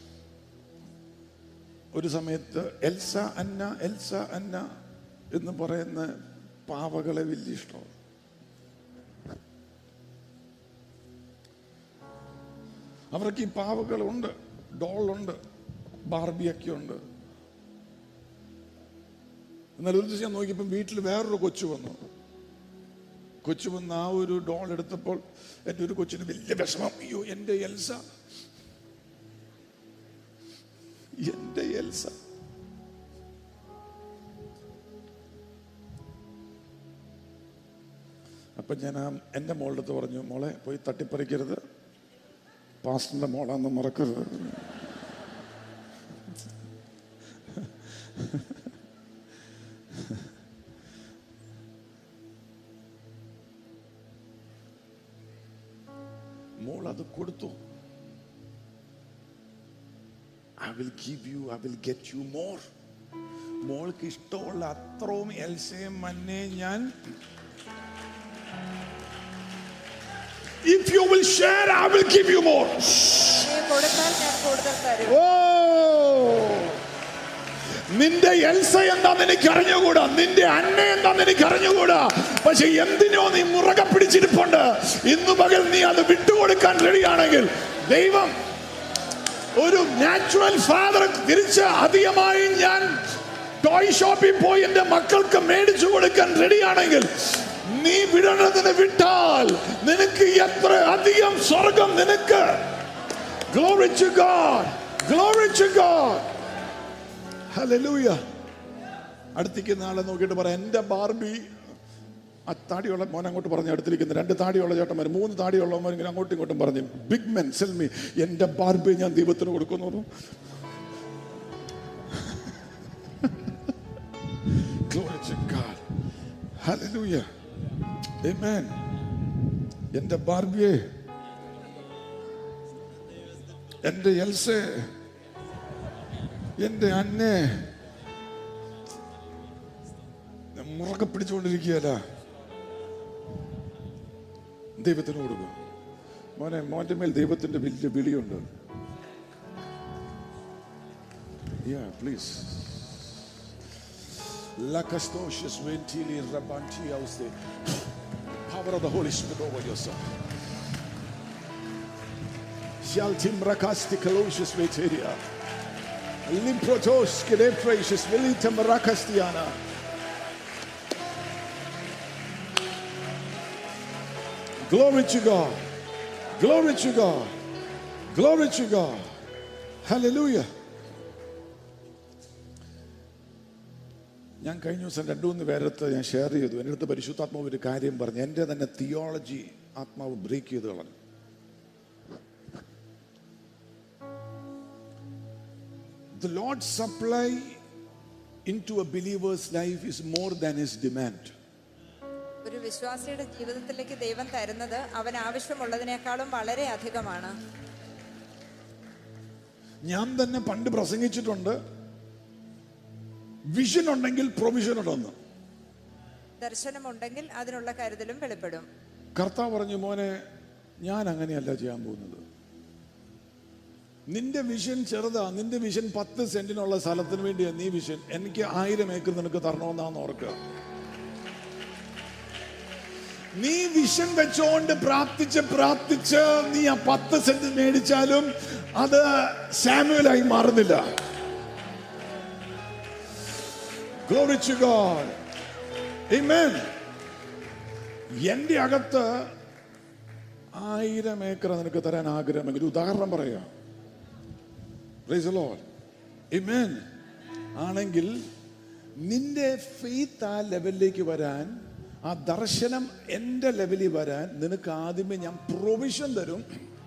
ഒരു സമയത്ത് എൽസ അന്ന എൽസ അന്ന എന്ന് പറയുന്ന പാവകളെ വലിയ ഇഷ്ടമാണ്. അവർക്ക് ഈ പാവകളുണ്ട്, ഡോളുണ്ട്, ബാർബിയൊക്കെ ഉണ്ട്. എന്നാൽ ഒരു ദിവസം ഞാൻ നോക്കിയപ്പോൾ വീട്ടിൽ വേറൊരു കൊച്ചു വന്നു. കൊച്ചു വന്ന് ആ ഒരു ഡോൾ എടുത്തപ്പോൾ എൻ്റെ ഒരു കൊച്ചിന് വലിയ വിഷമം. അയ്യോ, എൻ്റെ എൽസ, എൻ്റെ എൽസ. അപ്പം ഞാൻ ആ എൻ്റെ മോളുടെ അടുത്ത് പറഞ്ഞു, മോളെ പോയി തട്ടിപ്പറിക്കരുത്, പാസ്റ്ററിന്റെ മോളാന്ന് മറക്കരുത്. മോൾ അത് കൊടുത്തു. I will give you, I will get you more. മോൾക്ക് ഇഷ്ടമുള്ള അത്രയും എൽസയും മന്നെ ഞാൻ, if you will share, I will give you more. Oh, നിന്റെ എൽസ എന്താന്ന് എനിക്ക് അറിഞ്ഞുകൂടാ, നിന്റെ അന്ന എന്താന്ന് എനിക്ക് അറിഞ്ഞുകൂടാ, പക്ഷെ എന്തിനോ നീ മുറുകെ പിടിച്ചിരിപ്പുണ്ട്. ഇന്നു പകൽ നീ അത് വിട്ടുകൊടുക്കാൻ റെഡിയാണെങ്കിൽ ദൈവം ഒരു നാച്ചുറൽ ഫാദർ തിരിച്ച് അധികമായി ഞാൻ ടോയ് ഷോപ്പിൽ പോയി എന്റെ മക്കൾക്ക് മേടിച്ചു കൊടുക്കാൻ റെഡിയാണെങ്കിൽ നീ വിടണതിനെ വിട്ടാൽ നിനക്ക് എത്ര അധികം സ്വർഗം നിനക്ക്. Glory to God. Glory to God. Hallelujah. അടുത്തിരിക്കുന്ന ആളെ നോക്കിയിട്ട് പറ, എന്റെ ബാർബി. ആ താടിയുള്ള മോൻ അങ്ങോട്ട് പറഞ്ഞു, അടുത്തിരിക്കുന്ന രണ്ട് താടിയുള്ള ചേട്ടന്മാർ, മൂന്ന് താടിയുള്ളവന്മാർ ഇങ്ങനെ അങ്ങോട്ടും ഇങ്ങോട്ടും പറഞ്ഞു, ബിഗ് മെൻ ടെൽ മീ, എന്റെ ബാർബി ഞാൻ ദൈവത്തിന് കൊടുക്കുന്നു. Glory to God. Hallelujah. Amen. എന്റെ ബാർബിയെ, എന്റെ എൽസെ, എന്റെ അന്നെ മുറക്കെ പിടിച്ചുകൊണ്ടിരിക്കുകയല്ല, ദൈവത്തിന് കൊടുക്കും. മോനെ, മോന്റെ മേൽ ദൈവത്തിന്റെ വലിയ വിളിയുണ്ട്. Yeah, please. Lakastoshes ventili rabanti auste. Power of the Holy Spirit over yourself. Shaltim rakasti kaloshes veteria. Limprotos kedeprecious velitam rakastiana. Glory to God. Glory to God. Glory to God. Hallelujah. ഞാൻ കഴിഞ്ഞ ദിവസം രണ്ടു മൂന്ന് പേരടുത്ത് ഞാൻ share ചെയ്തു. എൻ്റെ അടുത്ത് പരിശുദ്ധാത്മാവ് ഒരു കാര്യം പറഞ്ഞു. എൻ്റെ തന്നെ തിയോളജി ആത്മാവ് ബ്രേക്ക് ചെയ്ത് കളഞ്ഞു. The Lord's supply into a believer's life is more than his demand. ഒരു വിശ്വാസിയുടെ ജീവിതത്തിലേക്ക് ദൈവം തരുന്നത് അവൻ ആവശ്യമുള്ളതിനേക്കാളും വളരെ അധികമാണ്. ഞാൻ തന്നെ പണ്ട് പ്രസംഗിച്ചിട്ടുണ്ട്, വിഷൻ ഉണ്ടെങ്കിൽ പ്രൊവിഷൻ ഉണ്ടെന്ന്. ദർശനമുണ്ടെങ്കിൽ അതിനുള്ള കരുതലും വെളിപ്പെടും. കർത്താവ് പറഞ്ഞു, മോനെ, ഞാൻ അങ്ങനെയല്ല ചെയ്യാൻ പോകുന്നത്. നിന്റെ വിഷൻ ചെറുതാ. നിന്റെ വിഷൻ പത്ത് സെന്റിനുള്ള സ്ഥലത്തിന് വേണ്ടിയാ നീ വിഷൻ. എനിക്ക് ആയിരം ഏക്കർ നിനക്ക് തരണമെന്നാന്ന് ഓർക്കുക. നീ വിഷൻ വെച്ചോണ്ട് പ്രാർത്ഥിച്ച് പ്രാർത്ഥിച്ച് നീ ആ പത്ത് സെന്റ് മേടിച്ചാലും അത് സാമുവലായി മാറുന്നില്ല. Glory to God. Amen. എന്റെ അകത്ത് ആയിരം ഏക്കർ നിനക്ക് തരാൻ ആഗ്രഹമെങ്കിൽ ഉദാഹരണം പറയാം. Praise the Lord. Amen. ആണെങ്കിൽ നിന്റെ ഫെയ്ത്ത് ആ ലെവലിലേക്ക് വരാൻ, ആ ദർശനം എന്റെ ലെവലിൽ വരാൻ നിനക്ക് ആദ്യമേ ഞാൻ പ്രൊവിഷൻ തരും.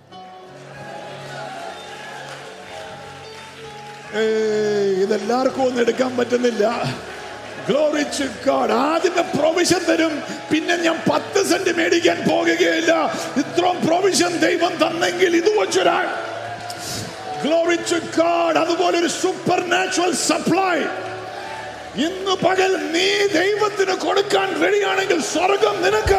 ഇതെല്ലാവർക്കും ഒന്നും എടുക്കാൻ പറ്റുന്നില്ല. Glory to God. ആദ്യമേ പ്രൊവിഷൻ തരും, പിന്നെ ഞാൻ പത്ത് സെന്റ് മേടിക്കാൻ പോകുകയില്ല. ഇത്രയും പ്രൊവിഷൻ ദൈവം തന്നെങ്കിൽ ഇത് വെച്ചൊരാൾ. Glory to God. അതുപോലെ ഒരു സൂപ്പർ നാച്ചുറൽ സപ്ലൈ ഇന്ന് പകൽ നീ ദൈവത്തിന് കൊടുക്കാൻ റെഡിയാണെങ്കിൽ സ്വർഗം നിനക്ക്.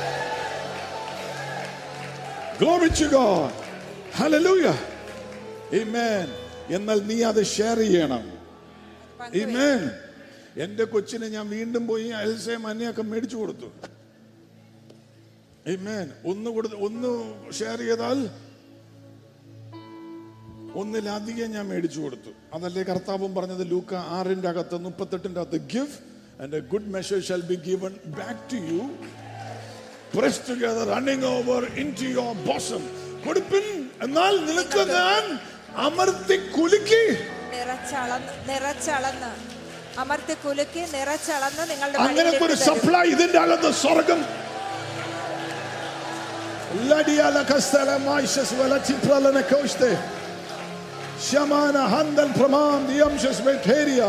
Glory to God. Hallelujah. Amen. എന്നാൽ നീ അത് ഷെയർ ചെയ്യണം. Amen. എന്റെ കൊച്ചിനെ ഞാൻ വീണ്ടും പോയി എൽസെ മഞ്ഞയൊക്കെ മേടിച്ചു കൊടുത്തു. Amen. ഒന്ന് കൊടുത്ത് ഒന്ന് ഷെയർ ചെയ്താൽ ഒന്നിലധികം ഞാൻ മേടിച്ചു കൊടുത്തു. അതല്ലേ കർത്താവും പറഞ്ഞത് ലൂക്ക ആറിന്റെ അകത്ത് മുപ്പത്തെട്ടിന്റെ അകത്ത്, give and a good measure shall be given back to you, pressed together, running over into your bosom. കൊടുപ്പിൻ, എന്നാൽ നിനക്ക് ഞാൻ അമർത്തി കുലുക്കി നിറച്ചളന്ന് നിറച്ചളന്ന് അമർത്തി കുലുക്കി നിറച്ചളന്ന് നിങ്ങളുടെ അങ്ങനത്തെ ഒരു സപ്ലൈ ഇതിന്റെ അകത്ത് സ്വർഗം. ലഡിയാല കസ്തലമായിഷസ് വലചിപ്രലന കോഷ്തെ ശമാന ഹന്ദൽ പ്രമാം ദിയംഷസ് വെറ്റേരിയ.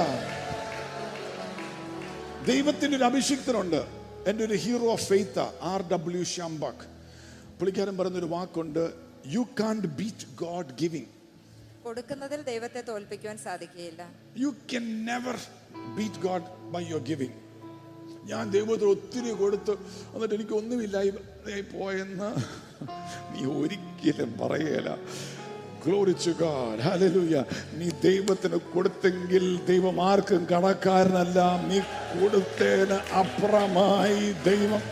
ദൈവത്തിന്റെ ഒരു അഭിഷിക്തനുണ്ട്. എൻ്റെ ഒരു hero of faith R W Schambach. പുള്ളിക്കാരൻ പറയുന്നൊരു വാക്കുണ്ട്, you can't beat God giving. കൊടുക്കുന്നതിൽ ദൈവത്തെ തോൽപ്പിക്കുവാൻ സാധിക്കുകയില്ല. You can never beat God by your giving. ഞാൻ ദൈവത്തിന് ഒത്തിരി കൊടുത്തു എന്നിട്ട് എനിക്ക് ഒന്നുമില്ലായി പോയെന്ന് നീ ഒരിക്കലും പറയല. Glory to God. Hallelujah. നീ ദൈവത്തിന് കൊടുത്തെങ്കിൽ ദൈവം ആർക്കും കടക്കാരനല്ല. നീ കൊടുത്തതിന് അപ്പുറമായി ദൈവം.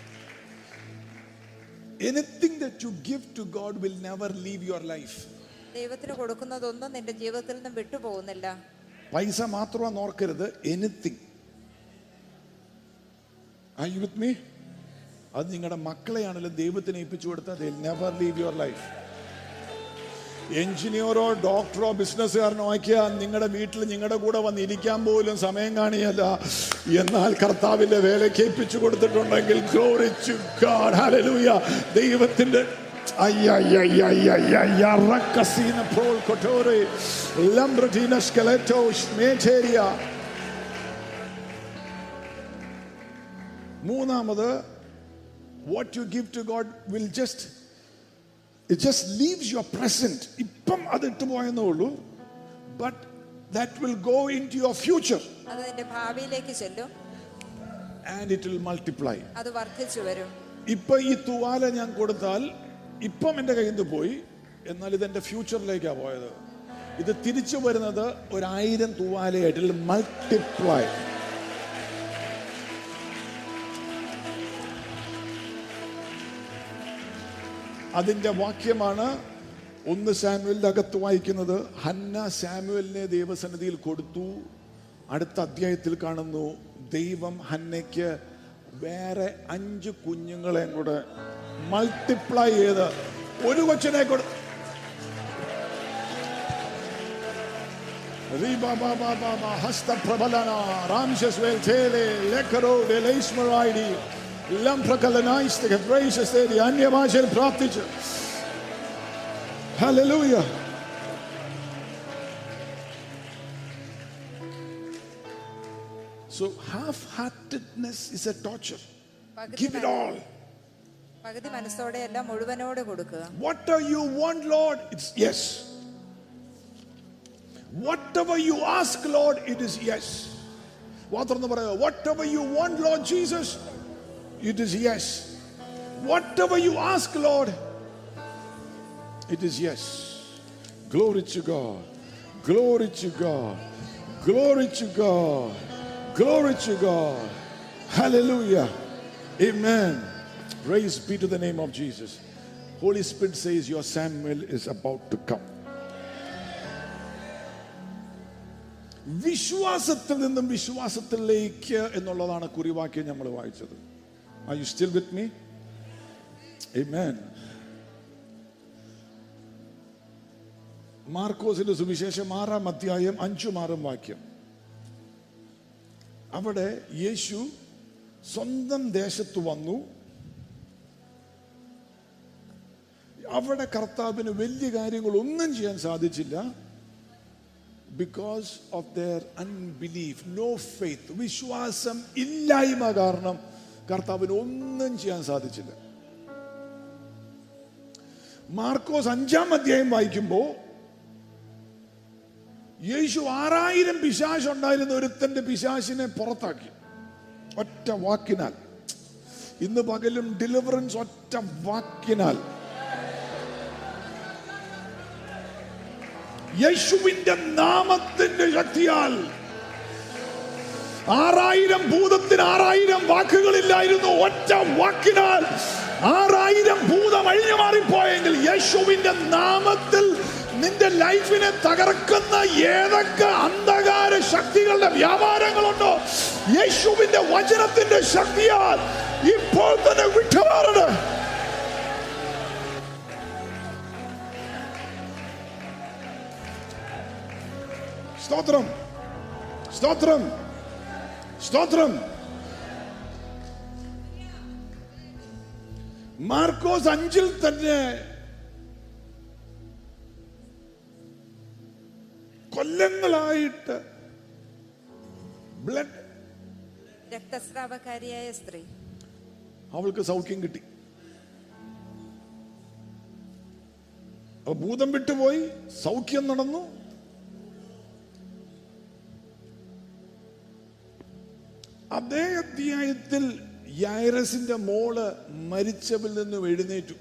Anything that you give to God will never leave your life. ദൈവത്തിന് കൊടുക്കുന്നതൊന്നും നിന്റെ ജീവിതത്തിൽ നിന്നും വിട്ടുപോകുന്നില്ല. പൈസ മാത്രമാണ് ഓർക്കരുത്, anything. Are you with me? അത് നിങ്ങളുടെ മക്കളെയാണെങ്കിലും ദൈവത്തിന് ഏൽപ്പിച്ചു കൊടുത്താൽ they will never leave your life. എഞ്ചിനീയറോ ഡോക്ടറോ ബിസിനസ്സുകാരനോ ആക്കിയാൽ നിങ്ങളുടെ വീട്ടിൽ നിങ്ങളുടെ കൂടെ വന്ന് ഇരിക്കാൻ പോലും സമയം കാണിയല്ല. എന്നാൽ കർത്താവിന്റെ വേലയ്ക്ക് ഏൽപ്പിച്ചു കൊടുത്തിട്ടുണ്ടെങ്കിൽ glory to God, hallelujah. ദൈവത്തിന്റെ മൂന്നാമത്, what you give to God will just it just leaves your present. ഇപ്പം അത് ഇട്ടു പോയെന്നേ ഉള്ളൂ, but that will go into your future. അത് നിന്റെ ഭാവിയിലേക്ക് ചെല്ലും, and it will multiply. അത് വർദ്ധിച്ചു വരും. ഇപ്പൊ ഈ തൂവാല ഞാൻ കൊടുത്താൽ ഇപ്പം എന്റെ കയ്യിൽ നിന്ന് പോയി, എന്നാൽ ഇത് എന്റെ ഫ്യൂച്ചറിലേക്കാണ് പോയത്. ഇത് തിരിച്ചു വരുന്നത് ഒരായിരം തൂവാലയായിട്ട് ഇറ്റ് വിൽ മൾട്ടിപ്ലൈ. അതിന്റെ വാക്യമാണ് ഒന്ന് സാമുവേലിന്റെ അകത്ത് വായിക്കുന്നത്. ഹന്ന സാമുവേലിനെ ദൈവസന്നിധിയിൽ കൊടുത്തു. അടുത്ത അധ്യായത്തിൽ കാണുന്നു ദൈവം ഹന്നയ്ക്ക് വേറെ അഞ്ച് കുഞ്ഞുങ്ങളെയും കൂടെ മൾട്ടിപ്ലൈ ചെയ്ത് ഒരു കൊച്ചിനെ കൊടു ഹസ്തപ്രബലന റാംശസ്വേൽ തേലെ ലെക്കറോ ഡെലൈസ്മറായിഡി അന്യഭാഷയിൽ പ്രാർത്ഥിച്ചു. Hallelujah. So half-heartedness is a torture. Give it all. പകുതി മനസ്സോടെ എല്ലാം മുഴുവനോടെ കൊടുക്കുക. Whatever you want, Lord, it's yes. Whatever you ask, Lord, it is yes. Whatever you want, Lord Jesus, it is yes. Whatever you ask, Lord, it is yes. Glory to God. Glory to God. Glory to God. Glory to God. Hallelujah. Amen. Praise be to the name of Jesus. Holy Spirit says your Samuel is about to come. വിശ്വാസത്തിൽ നിന്നും വിശ്വാസത്തിലേക്ക് എന്നുള്ളതാണ് കുറിവാക്യം നമ്മൾ വായിച്ചത്. Are you still with me? Amen. മാർക്കോസിന്റെ സുവിശേഷം ആറാം അധ്യായം അഞ്ചും ആറും വാക്യം. അവിടെ യേശു സ്വന്തം ദേശത്ത് വന്നു. അവിടെ കർത്താവിന് വലിയ കാര്യങ്ങൾ ഒന്നും ചെയ്യാൻ സാധിച്ചില്ല. Because of their unbelief, no faith, വിശ്വാസം ഇല്ലായ്മ കാരണം കർത്താവിന് ഒന്നും ചെയ്യാൻ സാധിച്ചില്ല. മാർക്കോസ് അഞ്ചാം അധ്യായം വായിക്കുമ്പോൾ യേശു ആറായിരം പിശാച് ഉണ്ടായിരുന്ന ഒരുത്തന്റെ പിശാചിനെ പുറത്താക്കി ഒറ്റ വാക്കിനാൽ. ഇന്ന് പകലും ഡെലിവറൻസ് ഒറ്റ വാക്കിനാൽ. യേശുവിന്റെ നാമത്തിന്റെ ശക്തിയാൽ. ആറായിരം ഭൂതത്തിന് ആറായിരം വാക്കുകളില്ലായിരുന്നു, ഒറ്റ വാക്കിനാൽ ആറായിരം ഭൂതം അഴിഞ്ഞു മാറിപ്പോയെങ്കിൽ യേശുവിന്റെ നാമത്തിൽ നിന്റെ ലൈഫിനെ തകർക്കുന്ന ഏതൊക്കെ അന്ധകാര ശക്തികളുടെ വ്യാപാരങ്ങളുണ്ടോ യേശുവിന്റെ വചനത്തിന്റെ ശക്തിയാൽ ഇപ്പോൾ തന്നെ വിട്ടുമാറണം. സ്തോത്രം, സ്തോത്രം, സ്തോത്രം. മാർക്കോസ് അഞ്ചിൽ തന്നെ കൊല്ലങ്ങളായിട്ട് ബ്ലഡ് രക്തസ്രാവക്കാരിയായ സ്ത്രീ, അവൾക്ക് സൗഖ്യം കിട്ടി. ഭൂതം വിട്ടുപോയി, സൗഖ്യം നടന്നു. അതേ അധ്യായത്തിൽ യായിറസിന്റെ മോള് മരിച്ചവരിൽ നിന്നും എഴുന്നേറ്റു.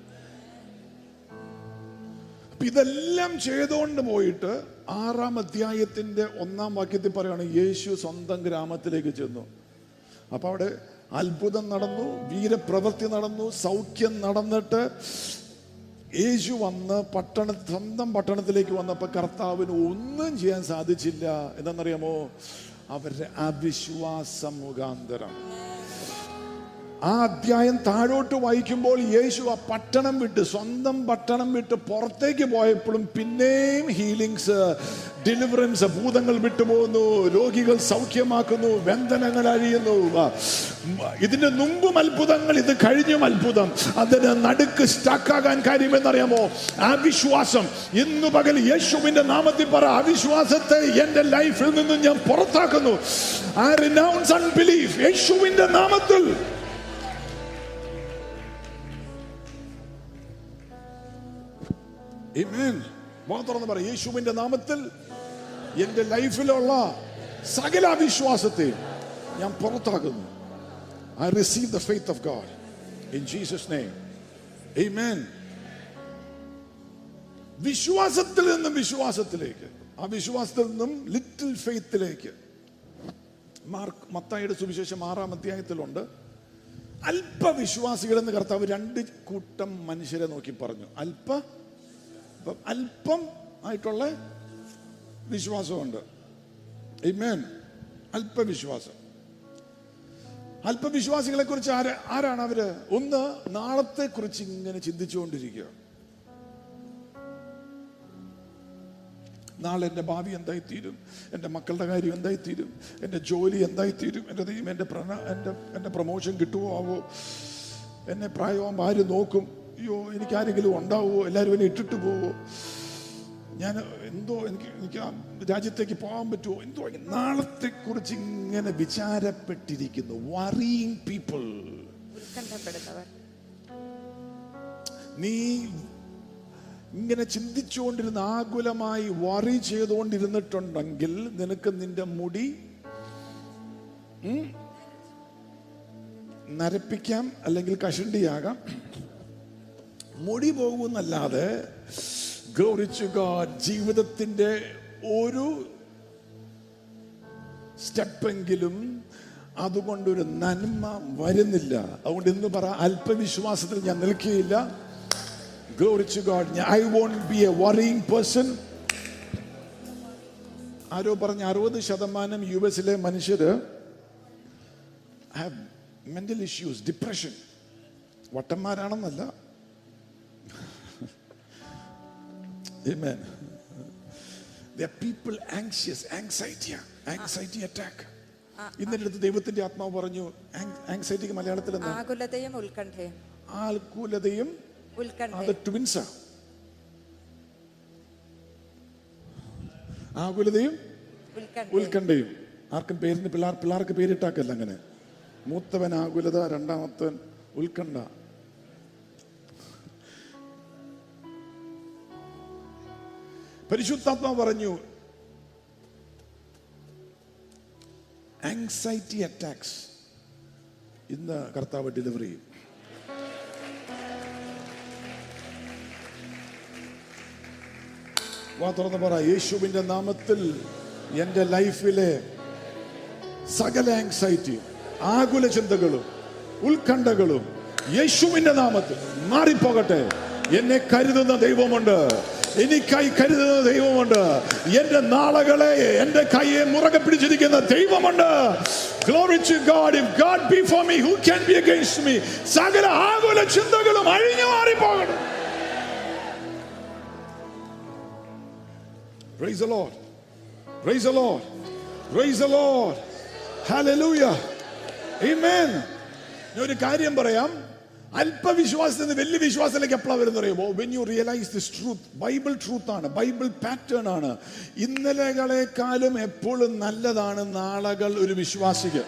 ഇതെല്ലാം ചെയ്തുകൊണ്ട് പോയിട്ട് ആറാം അധ്യായത്തിന്റെ ഒന്നാം വാക്യത്തിൽ പറയാണ് യേശു സ്വന്തം ഗ്രാമത്തിലേക്ക് ചെന്നു. അപ്പൊ അവിടെ അത്ഭുതം നടന്നു, വീരപ്രവൃത്തി നടന്നു, സൗഖ്യം നടന്നിട്ട് യേശു വന്ന് പട്ടണ സ്വന്തം പട്ടണത്തിലേക്ക് വന്നപ്പോൾ കർത്താവിന് ഒന്നും ചെയ്യാൻ സാധിച്ചില്ല. എന്താണെന്നറിയാമോ? അവരുടെ അവിശ്വാസം മുഖാന്തരം. ആ അധ്യായം താഴോട്ട് വായിക്കുമ്പോൾ യേശു ആ പട്ടണം വിട്ട്, സ്വന്തം പട്ടണം വിട്ട് പുറത്തേക്ക് പോയപ്പോഴും പിന്നെയും ഹീലിങ്സ്, ഡെലിവറൻസ്, ഭൂതങ്ങൾ വിട്ടുപോകുന്നു, രോഗികൾ സൗഖ്യമാക്കുന്നു, ബന്ധനങ്ങൾ അഴിയുന്നു. ഇതിന്റെ മുമ്പും അത്ഭുതങ്ങൾ, ഇത് കഴിഞ്ഞും അത്ഭുതം. അതിന് നടുക്ക് സ്റ്റാക്കാകാൻ കാര്യം എന്നറിയാമോ? അവിശ്വാസം. ഇന്നു പകൽ യേശുവിന്റെ നാമത്തിൽ പറ, അവിശ്വാസത്തെ എന്റെ ലൈഫിൽ നിന്നും ഞാൻ പുറത്താക്കുന്നു. I renounce unbelief. യേശുവിന്റെ നാമത്തിൽ. Amen. മാത്രം പറ, യേശുവിന്റെ നാമത്തിൽ എന്റെ ലൈഫിലുള്ള സകല അവിശ്വാസത്തെ ഞാൻ പുറത്താക്കുന്നു. I receive the faith of God in Jesus name. Amen. വിശ്വാസത്തിൽ നിന്നും വിശ്വാസത്തിലേക്ക്, ആ വിശ്വാസത്തിൽ നിന്നും ലിറ്റിൽ ഫെയ്ത്തിലേക്ക്. മാർക്ക് മത്തായിയുടെ സുവിശേഷം ആറാം അധ്യായത്തിലുണ്ട്. അല്പവിശ്വാസികളെന്ന് കർത്താവ് രണ്ട് കൂട്ടം മനുഷ്യരെ നോക്കി പറഞ്ഞു. അല്പ അല്പം ആയിട്ടുള്ള വിശ്വാസമുണ്ട്. ആമേൻ. അല്പവിശ്വാസം. അല്പവിശ്വാസികളെ കുറിച്ച് ആര് ആരാണ് അവര്? ഒന്ന്, നാളത്തെ കുറിച്ച് ഇങ്ങനെ ചിന്തിച്ചുകൊണ്ടിരിക്കുക. നാളെ എൻ്റെ ഭാവി എന്തായിത്തീരും, എൻ്റെ മക്കളുടെ കാര്യം എന്തായിത്തീരും, എൻ്റെ ജോലി എന്തായിത്തീരും, എൻ്റെ ദൈവം എൻ്റെ പ്രണ എൻ്റെ എൻ്റെ പ്രൊമോഷൻ കിട്ടുമോ ആവോ, എന്നെ പ്രായമാകുമ്പോൾ ആര് നോക്കും, അയ്യോ എനിക്ക് ആരെങ്കിലും ഉണ്ടാവുമോ, എല്ലാവരും എന്നെ ഇട്ടിട്ട് പോവോ, ഞാൻ എന്തോ എനിക്ക് എനിക്ക് ആ രാജ്യത്തേക്ക് പോകാൻ പറ്റുമോ, എന്തോ നാളത്തെ കുറിച്ച് ഇങ്ങനെ വിചാരപ്പെട്ടിരിക്കുന്നു. Worrying people. നീ ഇങ്ങനെ ചിന്തിച്ചുകൊണ്ടിരുന്ന, ആകുലമായി വറി ചെയ്തുകൊണ്ടിരുന്നിട്ടുണ്ടെങ്കിൽ നിനക്ക് നിന്റെ മുടി നരപ്പിക്കാം, അല്ലെങ്കിൽ കഷണ്ടിയാകാം. മുടി പോകുന്നല്ലാതെ Glory to God, ജീവിതത്തിന്റെ ഒരു സ്റ്റെപ്പെങ്കിലും അതുകൊണ്ടൊരു നന്മ വരുന്നില്ല. അതുകൊണ്ട് ഇന്ന് പറ, അല്പവിശ്വാസത്തിൽ ഞാൻ നിൽക്കുകയില്ല. Glory to God. I won't be a worrying person. ആരോ പറഞ്ഞ അറുപത് ശതമാനം യു എസിലെ മനുഷ്യര് have mental issues, depression. വട്ടന്മാരാണെന്നല്ല. Amen. There are people anxious, anxiety, anxiety attack. ഇന്നലെ അടുത്ത് ദൈവത്തിന്റെ ആത്മാവ് പറഞ്ഞു, ആങ്സൈറ്റിക്ക് മലയാളത്തിൽ എന്താ? ആകുലതയും ഉത്കണ്ഠയും. ആകുലതയും ഉത്കണ്ഠയും ട്വിൻസാ. ആകുലതയും ഉത്കണ്ഠയും. ആർക്കും പേരിന് പിള്ളേർ പിള്ളേർക്ക് പേരിട്ടാക്കല്ല അങ്ങനെ. മൂത്തവൻ ആകുലത, രണ്ടാമത്തവൻ ഉത്കണ്ഠ. പരിശുദ്ധാത്മാവ് പറഞ്ഞു, ആങ്സൈറ്റി അറ്റാക്സ് ഇന്ന് കർത്താവ് ഡെലിവറി ചെയ്യും. വാ തുറന്ന് പറ, യേശുവിന്റെ നാമത്തിൽ എന്റെ ലൈഫിലെ സകല ആങ്സൈറ്റിയും, ആകുല ചിന്തകളും ഉത്കണ്ഠകളും യേശുവിന്റെ നാമത്തിൽ മാറിപ്പോകട്ടെ. എന്നെ കരുതുന്ന ദൈവമുണ്ട്, എനിക്കായി കരുതുന്ന ദൈവമുണ്ട്. എന്റെ നാളുകളെ എന്റെ കൈയെ മുറുകെ പിടിച്ചിരിക്കുന്ന ദൈവമുണ്ട്. Glory to God. If God be for me, who can be against me? സകല ആകുല ചിന്തകളും അഴിഞ്ഞു മാറിപ്പോകണം. Praise the Lord. Praise the Lord. Praise the Lord. Hallelujah. Amen. ഞാൻ ഒരു കാര്യം പറയാം. അല്പവിശ്വാസത്തിൽ നിന്ന് വലിയ വിശ്വാസത്തിലേക്ക് എപ്പോഴാണ് വരുന്നത് അറിയുമോ? When you realise this truth. Bible truth ആണ്, ബൈബിൾ പാറ്റേൺ ആണ്. ഇന്നലകളെക്കാളും എപ്പോഴും നല്ലതാണ് നാളുകൾ ഒരു വിശ്വാസിക്ക്.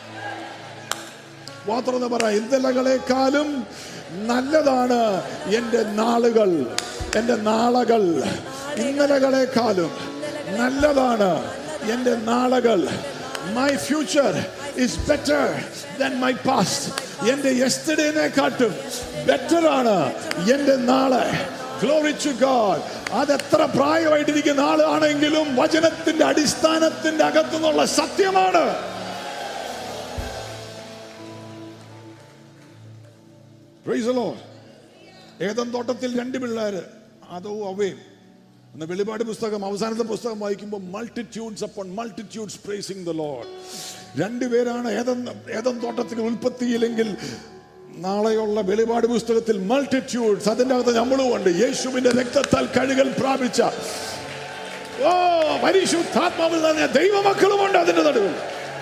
മാത്രം പറ, ഇന്നലകളെക്കാളും നല്ലതാണ് എൻ്റെ നാളുകൾ, എൻ്റെ നാളുകൾ. ഇന്നലകളെക്കാളും നല്ലതാണ് എൻ്റെ നാളുകൾ. My future is better than my past. എന്റെ യെസ്റ്റർഡേനെക്കാട്ടും ബെറ്റർ ആണ് എന്റെ നാളെ. Glory to God. അതെത്ര പ്രായമായിട്ടിരിക്കുന്ന ആളാണെങ്കിലും വചനത്തിന്റെ അടിസ്ഥാനത്തിന്റെ അകത്തുനിന്നുള്ള സത്യമാണ്. Praise the Lord. ഏദൻ തോട്ടത്തിൽ രണ്ട് പിള്ളേര്, അതോ അവയും. എന്ന വെളിപാട് പുസ്തകം അവസാനത്തെ പുസ്തകം വായിക്കുമ്പോൾ multitudes upon multitudes praising the Lord. രണ്ടുപേരാണ് ഏദൻ ഏദൻ തോട്ടത്തിൽ ഉൽപ്പത്തിയിലെങ്കിൽ നാളെയുള്ള വെളിപാട് പുസ്തകത്തിൽ മൾട്ടിറ്റ്യൂഡ്സ്. അതിൻ്റെ അകത്ത് നമ്മളും ഉണ്ട്. യേശുവിന്റെ രക്തത്താൽ കഴുകൽ പ്രാപിച്ച ഓ പരിശുദ്ധാത്മാവിൽ നിറഞ്ഞ ദൈവമക്കളുമുണ്ട് അതിന്റെ നടുവിൽ.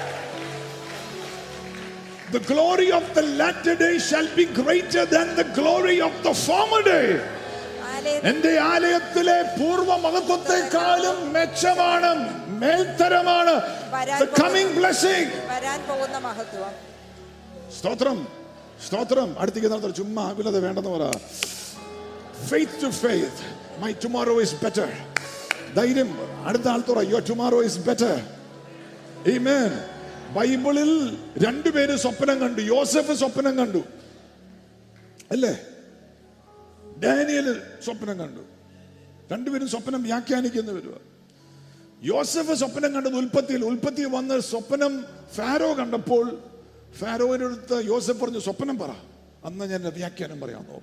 The glory of the latter day shall be greater than the glory of the former day. എന്റെ ആലയത്തിലെ പൂർവ്വ മഹത്വത്തെക്കാളും മെച്ചമാണ്, മേൽത്തരമാണ് the coming blessing. വരാൻ പോകുന്ന മഹത്വം. സ്തോത്രം, സ്തോത്രം. അടുത്തേക്ക് നടത്തുക, ചുമ്മാ ആകുലത വേണ്ടെന്ന് പറ. Faith to faith, my tomorrow is better. ധൈര്യം. അടുത്ത ആൾ തുറ, your tomorrow is better. Amen. ബൈബിളിൽ രണ്ടുപേര് സ്വപ്നം കണ്ടു. യോസഫ് സ്വപ്നം കണ്ടു അല്ലേ? ഡാനിയേൽ സ്വപ്നം കണ്ടു. രണ്ടുപേരും സ്വപ്നം വ്യാഖ്യാനിക്കുന്നു വരുക. യോസഫ് സ്വപ്നം കണ്ടത് ഉൽപ്പത്തിയിൽ. ഉൽപ്പത്തി വന്ന് സ്വപ്നം ഫാരോ കണ്ടപ്പോൾ ഫാരോയുടെ അടുത്ത് യോസഫ് പറഞ്ഞു, സ്വപ്നം പറ, അന്ന് ഞാൻ വ്യാഖ്യാനം പറയാമെന്നോ.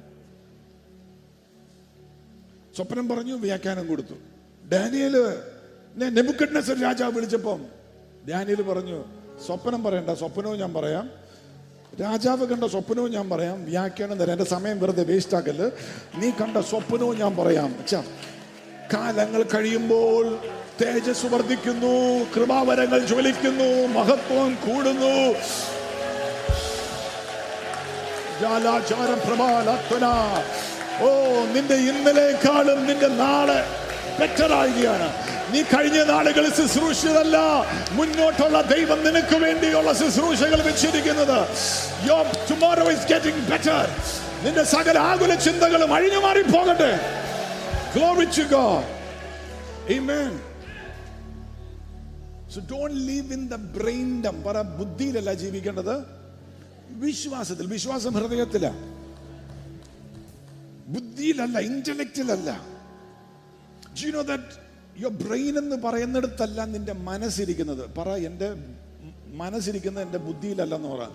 സ്വപ്നം പറഞ്ഞു, വ്യാഖ്യാനം കൊടുത്തു. ഡാനിയേല് നെബൂഖദ്നേസർ രാജാവ് വിളിച്ചപ്പം ഡാനിയേൽ പറഞ്ഞു, സ്വപ്നം പറയണ്ട, സ്വപ്നവും ഞാൻ പറയാം, രാജാവ് കണ്ട സ്വപ്നവും ഞാൻ പറയാം, വ്യാഖ്യാനം തരാം. എന്റെ സമയം വെറുതെ വേസ്റ്റ് ആക്കല്. നീ കണ്ട സ്വപ്നവും ഞാൻ പറയാം. കാലങ്ങൾ കഴിയുമ്പോൾ തേജസ് വർദ്ധിക്കുന്നു, കൃപാവരങ്ങൾ ജ്വലിക്കുന്നു, മഹത്വം കൂടുന്നു. ഓ, നിന്റെ ഇന്നലേക്കാളും നിന്റെ നാളെ ബെറ്റർ ആവുകയാണ്. നീ കഴിഞ്ഞ നാളുകളിൽ ശുശ്രൂഷിച്ചതല്ല, മുന്നോട്ടുള്ള ദൈവം നിനക്ക് വേണ്ടിയുള്ള ശുശ്രൂഷകൾ വെച്ചിരിക്കുന്നത്. Your tomorrow is getting better. നിന്റെ സകല ആകുല ചിന്തകളും അഴിഞ്ഞു മാറി പോകട്ടെ. Glory to God. Amen. So don't live in the braindom. പറ, ബുദ്ധിയിലല്ല ജീവിക്കേണ്ടത്, വിശ്വാസത്തിൽ. വിശ്വാസം ഹൃദയത്തില, ബുദ്ധിയിലല്ല, ഇന്റലക്റ്റിലല്ല. Do you know that your brain എന്ന് പറയുന്നിടത്തല്ല നിന്റെ മനസ്സിരിക്കുന്നത്? പറ, എന്റെ മനസ്സിരിക്കുന്നത് എന്റെ ബുദ്ധിയിലല്ലെന്ന് പറ.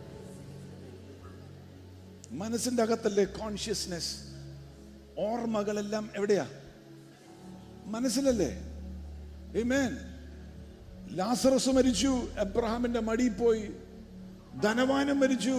മനസ്സിന്റെ അകത്തല്ലേ കോൺഷ്യസ്നെസ്. ഓർമ്മകളെല്ലാം എവിടെയാ? മനസ്സിലല്ലേ? ആമേൻ. ലാസറസ് മരിച്ചു, അബ്രഹാമിന്റെ മടിയിൽ പോയി. ധനവാനും മരിച്ചു,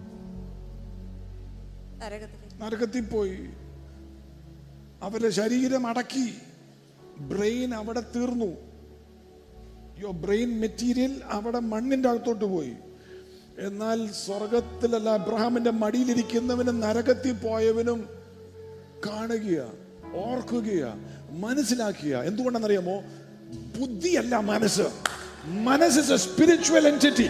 നരകത്തിൽ പോയി. അവരുടെ ശരീരം അടക്കി, ബ്രെയിൻ അവിടെ തീർന്നു. യോ ബ്രെയിൻ മെറ്റീരിയൽ അവിടെ മണ്ണിന്റെ അകത്തോട്ട് പോയി. എന്നാൽ സ്വർഗത്തിലല്ല, അബ്രഹാമിന്റെ മടിയിലിരിക്കുന്നവനും നരകത്തിൽ പോയവനും കാണുക, ഓർക്കുക, മനസ്സിലാക്കുക. എന്തുകൊണ്ടെന്നറിയാമോ? ബുദ്ധിയല്ല മനസ്സ്. മനസ്സ് ഇസ് എ സ്പിരിച്വൽ എൻറ്റിറ്റി.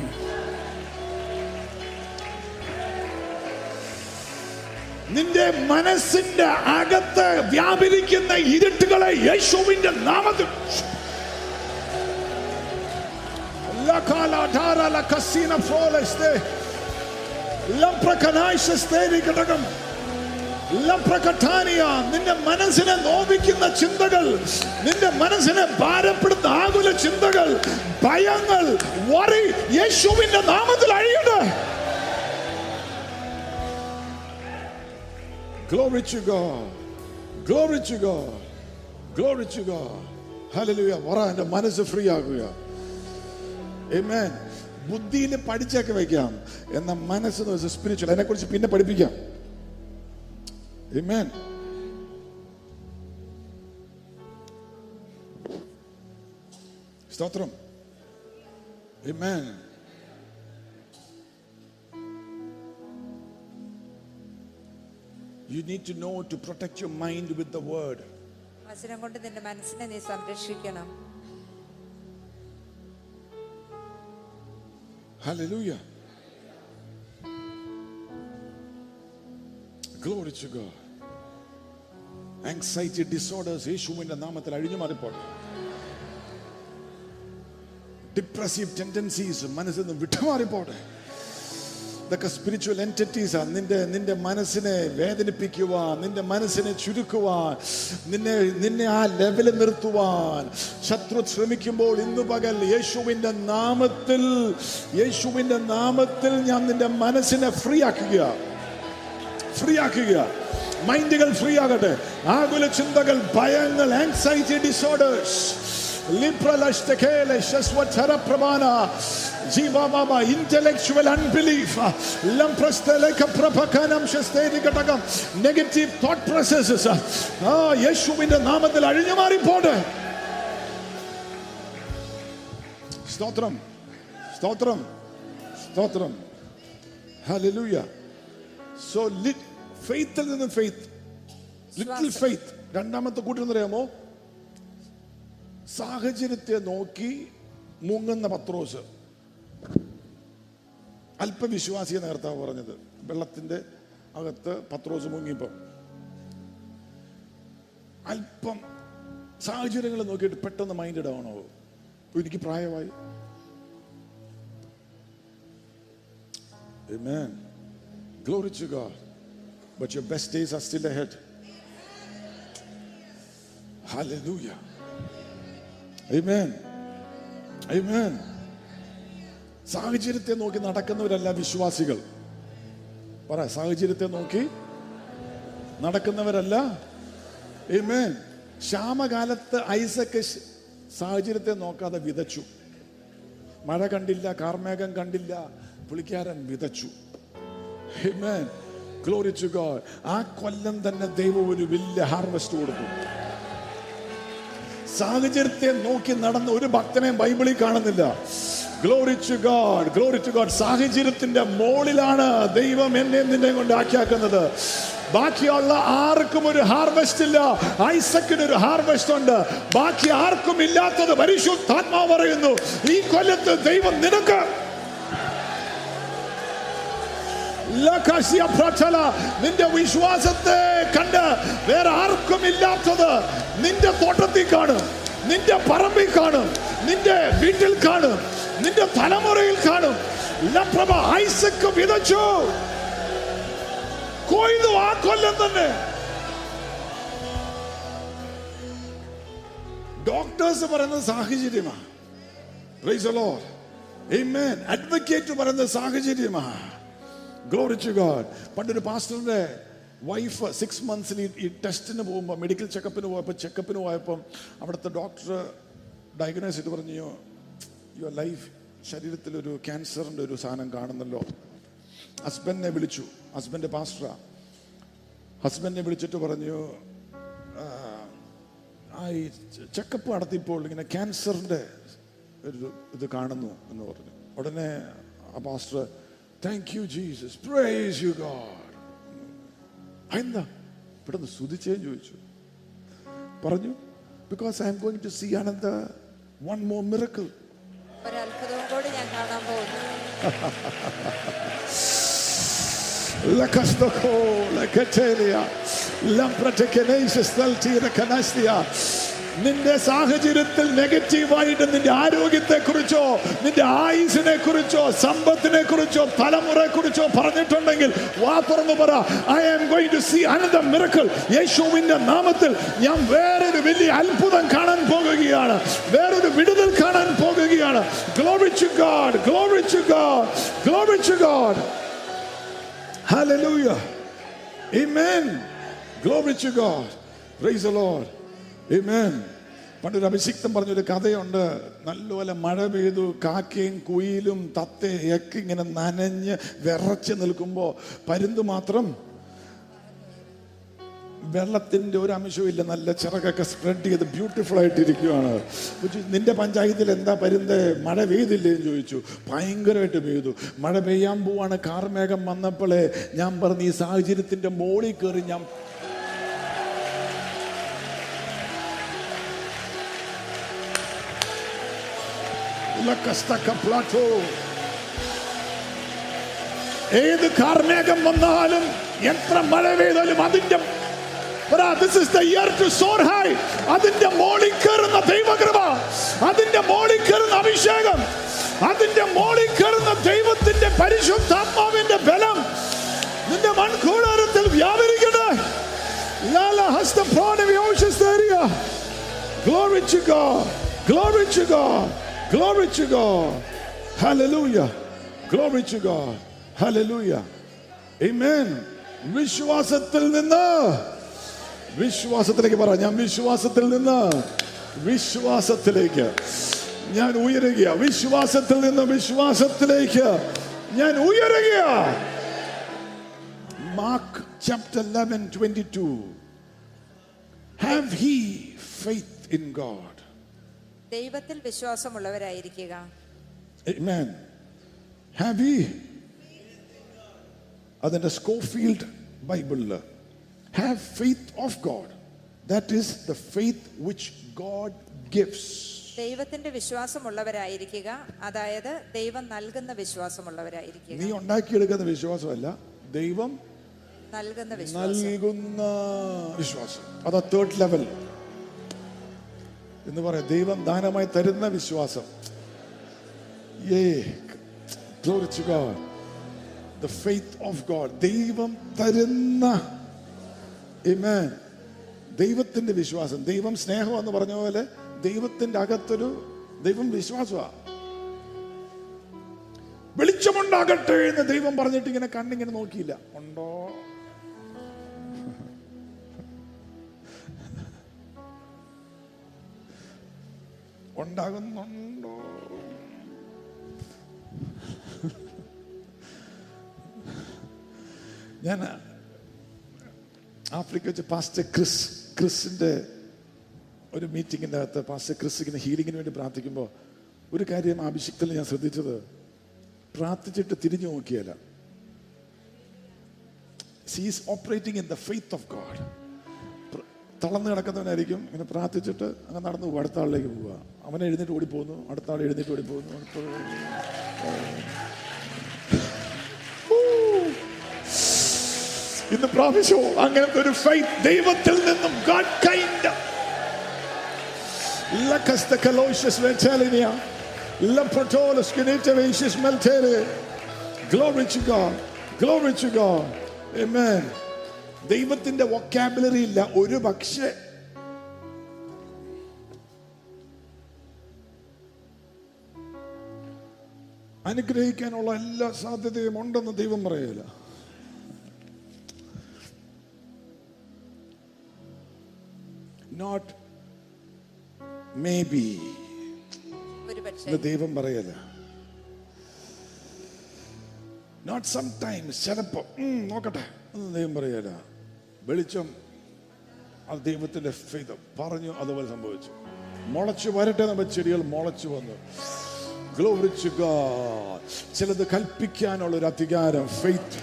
നിന്റെ മനസ്സിന്റെ അകത്ത് വ്യാപരിക്കുന്ന ഇരുട്ടുകളെ യേശുവിന്റെ നാമത്തിൽ നിന്റെ മനസ്സിനെ നോവിക്കുന്ന ചിന്തകൾ, നിന്റെ മനസ്സിനെ ഭാരപ്പെടുന്ന ആകുല ചിന്തകൾ, ഭയങ്ങൾ, വറി യേശുവിന്റെ നാമത്തിൽ അഴിയട്ടെ. Glory to God. Glory to God. Glory to God. Hallelujah. വറ, എൻ്റെ മനസ്സ് ഫ്രീ ആകുക. Amen. ബുദ്ധിയിൽ പഠിച്ചൊക്കെ വയ്ക്കാം, എന്നാൽ മനസ്സ് സ്പിരിച്വൽ. അതിനെക്കുറിച്ച് പിന്നെ പഠിപ്പിക്കാം. Amen. സ്തോത്രം. Amen. You need to know to protect your mind with the word. വചനം കൊണ്ട് നിന്റെ മനസ്സിനെ നീ സംരക്ഷിക്കണം. Hallelujah. Glory to God. Anxiety disorders യേശുവിന്റെ നാമത്തിൽ അഴിഞ്ഞു മാറിപ്പോട്ടെ. Depressive tendencies മനസ്സിൽ നിന്ന് വിട്ടുമാറിപ്പോട്ടെ. ഇതൊക്കെ സ്പിരിച്വൽ എൻറ്റിറ്റീസ് ആണ്. നിന്റെ നിന്റെ മനസ്സിനെ വേദനിപ്പിക്കുവാൻ, നിന്റെ മനസ്സിനെ ചുരുക്കുവാൻ, നിന്നെ നിന്നെ ആ ലെവലിൽ നിർത്തുവാൻ ശത്രു ശ്രമിക്കുമ്പോൾ ഇന്ന് പകൽ യേശുവിന്റെ നാമത്തിൽ, യേശുവിന്റെ നാമത്തിൽ ഞാൻ നിന്റെ മനസ്സിനെ ഫ്രീ ആക്കുക. ഫ്രീ ആക്കുക. മൈൻഡുകൾ ഫ്രീ ആകട്ടെ. ആകുല ചിന്തകൾ, ഭയങ്ങൾ, anxiety disorders, intellectual unbelief, negative thought processes, യേശുവിന്റെ നാമത്തിൽ അഴിഞ്ഞു മാറിപ്പോട്ടെ. സ്തോത്രം, സ്തോത്രം, സ്തോത്രം. ഹല്ലേലൂയ. സോ ഫെയ്ത്തിൽ നിന്ന് ഫെയ്ത്ത്, ലിറ്റിൽ ഫെയ്ത്ത്. രണ്ടാമത്തെ കൂട്ടം അറിയാമോ? സാഹചര്യത്തെ നോക്കി മുങ്ങുന്ന പത്രോസ്. അല്പവിശ്വാസിയെ നേർത്താവ് പറഞ്ഞത്. വെള്ളത്തിന്റെ അകത്ത് പത്രോസ് മുങ്ങിയപ്പം അല്പം സാഹചര്യങ്ങൾ നോക്കിയിട്ട് പെട്ടെന്ന് മൈൻഡ് ഡൗൺ ആവും. എനിക്ക് പ്രായമായി. Amen. Glory to God. But your best days are still ahead. Hallelujah. Amen. Amen. സാഹചര്യത്തെ നോക്കി നടക്കുന്നവരല്ല വിശ്വാസികൾ. പറ, സാഹചര്യത്തെ നോക്കി നടക്കുന്നവരല്ല. Amen. ക്ഷാമകാലത്ത് ഐസക്ക് സാഹചര്യത്തെ നോക്കാതെ വിതച്ചു. മഴ കണ്ടില്ല, കാർമേഘം കണ്ടില്ല, പുള്ളിക്കാരൻ വിതച്ചു. Amen. Glory to God. ആ കൊല്ലം തന്നെ ദൈവം ഒരു വലിയ ഹാർവെസ്റ്റ് കൊടുത്തു. സാഹചര്യത്തെ നോക്കി നടന്ന ഒരു ഭക്തനെ ബൈബിളിൽ കാണുന്നില്ല. Glory to God. Glory to God. സാഹചര്യത്തിന്റെ മോളിലാണ് ദൈവം എന്നെ നിന്നെ കൊണ്ട് ആക്കിയാക്കുന്നത്. ബാക്കിയുള്ള ആർക്കും ഒരു ഹാർവെസ്റ്റ് ഇല്ല. ഐസക്കിന് ഒരു ഹാർവെസ്റ്റ് ഉണ്ട്. ബാക്കി ആർക്കും ഇല്ലാത്തത് പരിശുദ്ധാത്മാവ് പറയുന്നു, ഈ കൊല്ലത്ത് ദൈവം നിനക്ക് നിന്റെ വിശ്വാസത്തെ കണ്ട് വേറെ ആർക്കും ഇല്ലാത്തത് നിന്റെ തോട്ടത്തിൽ കാണും, നിന്റെ പറമ്പിൽ കാണും, നിന്റെ വീട്ടിൽ കാണും, നിന്റെ തലമുറയിൽ കാണും. ഐസക്ക് വിതച്ചു, കൊയ്തു ആ കൊല്ലം തന്നെ. ഡോക്ടേഴ്സ് പറയുന്നത് സാഹചര്യമാണ്. Praise the Lord. Amen. Advocate പറയുന്നത് സാഹചര്യമാണ്. Glory to God. പണ്ടൊരു പാസ്റ്ററിന്റെ വൈഫ് സിക്സ് മന്ത്സിൽ ഈ ടെസ്റ്റിന് പോകുമ്പോൾ, മെഡിക്കൽ ചെക്കപ്പിന് പോയപ്പോൾ ചെക്കപ്പിന് പോയപ്പോൾ അവിടുത്തെ ഡോക്ടർ ഡയഗ്നോസ് ചെയ്ത് പറഞ്ഞു, യുവർ ലൈഫ്, ശരീരത്തിലൊരു ക്യാൻസറിന്റെ ഒരു സാധനം കാണുന്നല്ലോ. ഹസ്ബൻഡിനെ വിളിച്ചു. ഹസ്ബൻഡ് പാസ്റ്ററാ. ഹസ്ബൻഡിനെ വിളിച്ചിട്ട് പറഞ്ഞു, ആ ഈ ചെക്കപ്പ് നടത്തിയപ്പോൾ ഇങ്ങനെ ക്യാൻസറിന്റെ ഒരു ഇത് കാണുന്നു എന്ന് പറഞ്ഞു. ഉടനെ ആ pastor, thank you Jesus, praise you God. എന്താ പെട്ടെന്ന് സ്തുതിച്ചേന്ന് ചോദിച്ചു. പറഞ്ഞു, because I am going to see another one more miracle. ഒരു അത്ഭുതം കൂടി ഞാൻ കാണാൻ പോകുന്നു. നിന്റെ സാഹചര്യത്തിൽ നെഗറ്റീവായിട്ട് നിന്റെ ആരോഗ്യത്തെ കുറിച്ചോ നിന്റെ ആയുസിനെ കുറിച്ചോ സമ്പത്തിനെ കുറിച്ചോ തലമുറയെ കുറിച്ചോ പറഞ്ഞിട്ടുണ്ടെങ്കിൽ വാ തുറന്നു പറ, I am going to see another miracle. യേശുവിന്റെ നാമത്തിൽ ഞാൻ വേറൊരു വലിയ അത്ഭുതം കാണാൻ പോകുകയാണ്, വേറൊരു വിടുതൽ കാണാൻ പോകുകയാണ്. Glory to God, glory to God, glory to God. Hallelujah. Amen. Glory to God. Praise the Lord. Amen. പണ്ടൊരു അഭിഷിക്തം പറഞ്ഞൊരു കഥയുണ്ട്. നല്ലപോലെ മഴ പെയ്തു, കാക്കയും കുയിലും തത്തയൊക്കെ ഇങ്ങനെ നനഞ്ഞ് വിറച്ച് നിൽക്കുമ്പോൾ പരുന്ത് മാത്രം വെള്ളത്തിന്റെ ഒരു അംശവും ഇല്ല, നല്ല ചിറകൊക്കെ സ്പ്രെഡ് ചെയ്ത് ബ്യൂട്ടിഫുൾ ആയിട്ടിരിക്കുകയാണ്. നിന്റെ പഞ്ചായത്തിൽ എന്താ പരുന്ത്, മഴ പെയ്തില്ലേ എന്ന് ചോദിച്ചു. ഭയങ്കരമായിട്ട് പെയ്തു. മഴ പെയ്യാൻ പോവാണ്. കാർമേഘം വന്നപ്പോഴേ ഞാൻ പറഞ്ഞു, ഈ സാഹചര്യത്തിന്റെ മോളിൽ കയറി ഞാൻ ഏത് കാർമേഘം വന്നാലും എത്ര മഴ പെയ്താലും അതിന്റെ This is the year to soar high. അതിന്റെ മോളിൽ കയറുന്ന ദൈവകൃപ, അതിന്റെ മോളിൽ കയറുന്ന അഭിഷേകം, അതിന്റെ മോളിൽ കയറുന്ന ദൈവത്തിന്റെ പരിശുദ്ധാത്മാവിന്റെ ബലം നിന്റെ മൺകൂടാരത്തിൽ വ്യാപരിക്കട്ടെ. Glory to God, glory to God, glory to God. Hallelujah. Glory to God. Hallelujah. Amen. വിശ്വാസത്തിൽ നിന്ന് വിശ്വാസത്തിലേക്ക് പറ. ഞാൻ വിശ്വാസത്തിൽ നിന്ന് വിശ്വാസത്തിലേക്ക് ഞാൻ ഉയരുക. വിശ്വാസത്തിൽ നിന്ന് വിശ്വാസത്തിലേക്ക് ഞാൻ ഉയരുക. Mark chapter eleven twenty-two. Have ye faith in God. ദൈവത്തിൽ വിശ്വാസമുള്ളവരായിരിക്കുക. Amen. Have ye? അതിന്റെ സ്കോഫീൽഡ് ബൈബിളില് have faith of God. That is the faith which God gives. ദൈവത്തിന്റെ വിശ്വാസമുള്ളവരായിരിക്കുക, അതായത് ദൈവം നൽകുന്ന വിശ്വാസമുള്ളവരായിരിക്കുക. നീ ഉണ്ടാക്കിയെടുക്കുന്ന വിശ്വാസമല്ല, ദൈവം നൽകുന്ന നൽകുന്ന വിശ്വാസം. അതാ തേർഡ് ലെവൽ എന്ന് പറയാം. ദൈവം ദാനമായി തരുന്ന വിശ്വാസം. Glory to God. The faith of God. ദൈവം തരുന്ന. Amen. ദൈവത്തിന്റെ വിശ്വാസം. ദൈവം സ്നേഹം എന്ന് പറഞ്ഞ പോലെ ദൈവത്തിന്റെ അകത്തൊരു ദൈവം വിശ്വാസമാണ്. വെളിച്ചമുണ്ടാകട്ടെ എന്ന് ദൈവം പറഞ്ഞിട്ട് ഇങ്ങനെ കണ്ണിങ്ങനെ നോക്കിയില്ല. ഉണ്ടോ? ഉണ്ടാകുന്നുണ്ടോ? ഞാൻ ആഫ്രിക്ക വെച്ച് പാസ്റ്റർ ക്രിസ് ക്രിസിന്റെ ഒരു മീറ്റിങ്ങിൻ്റെ അകത്ത് പാസ്റ്റർ ക്രിസ് ഇങ്ങനെ ഹീലിങ്ങിന് വേണ്ടി പ്രാർത്ഥിക്കുമ്പോൾ ഒരു കാര്യം അഭിഷിക്തത്തിൽ ഞാൻ ശ്രദ്ധിച്ചത്, പ്രാർത്ഥിച്ചിട്ട് തിരിഞ്ഞു നോക്കിയല്ല. He is operating in the faith of God. തളർന്ന് കിടക്കുന്നവനായിരിക്കും, ഇങ്ങനെ പ്രാർത്ഥിച്ചിട്ട് അങ്ങനെ നടന്നു പോകും, അടുത്ത ആളിലേക്ക് പോവുക. അവനെ എഴുന്നേറ്റ് ഓടിപ്പോകുന്നു, അടുത്ത ആൾ എഴുന്നേറ്റ് ഓടിപ്പോകുന്നു. ഇന്ന് പ്രാപിച്ചോ അങ്ങനത്തെ ഒരു ഫെയ്ത്ത് ദൈവത്തിൽ നിന്നും. God kind. Lakasta Colossians Ventelinia. Laprotolos Genitavisis Meltere. Glory to God. Glory to God. Amen. ദൈവത്തിന്റെ വൊക്കാബുലറി ഇല്ല ഒരു പക്ഷേ അനുഗ്രഹിക്കാനുള്ള എല്ലാ സാധ്യതയും ഉണ്ടെന്ന് ദൈവം പറയില്ല. നോട്ട് മേ ബി ദൈവം പറയല. നോട്ട് സം ടൈംസ്, ചിലപ്പോ നോക്കട്ടെ എന്ന് ദൈവം പറയല. വെളിച്ചം അത് ദൈവത്തിന്റെ ഫെയ്ത്ത് പറഞ്ഞു, അതുപോലെ സംഭവിച്ചു. മുളച്ചു വരട്ടെ നമ്മ ചെടികൾ മുളച്ചു വന്നു. Glory to God. ചിലത് കൽപ്പിക്കാനുള്ള ഒരു അധികാരം, faith.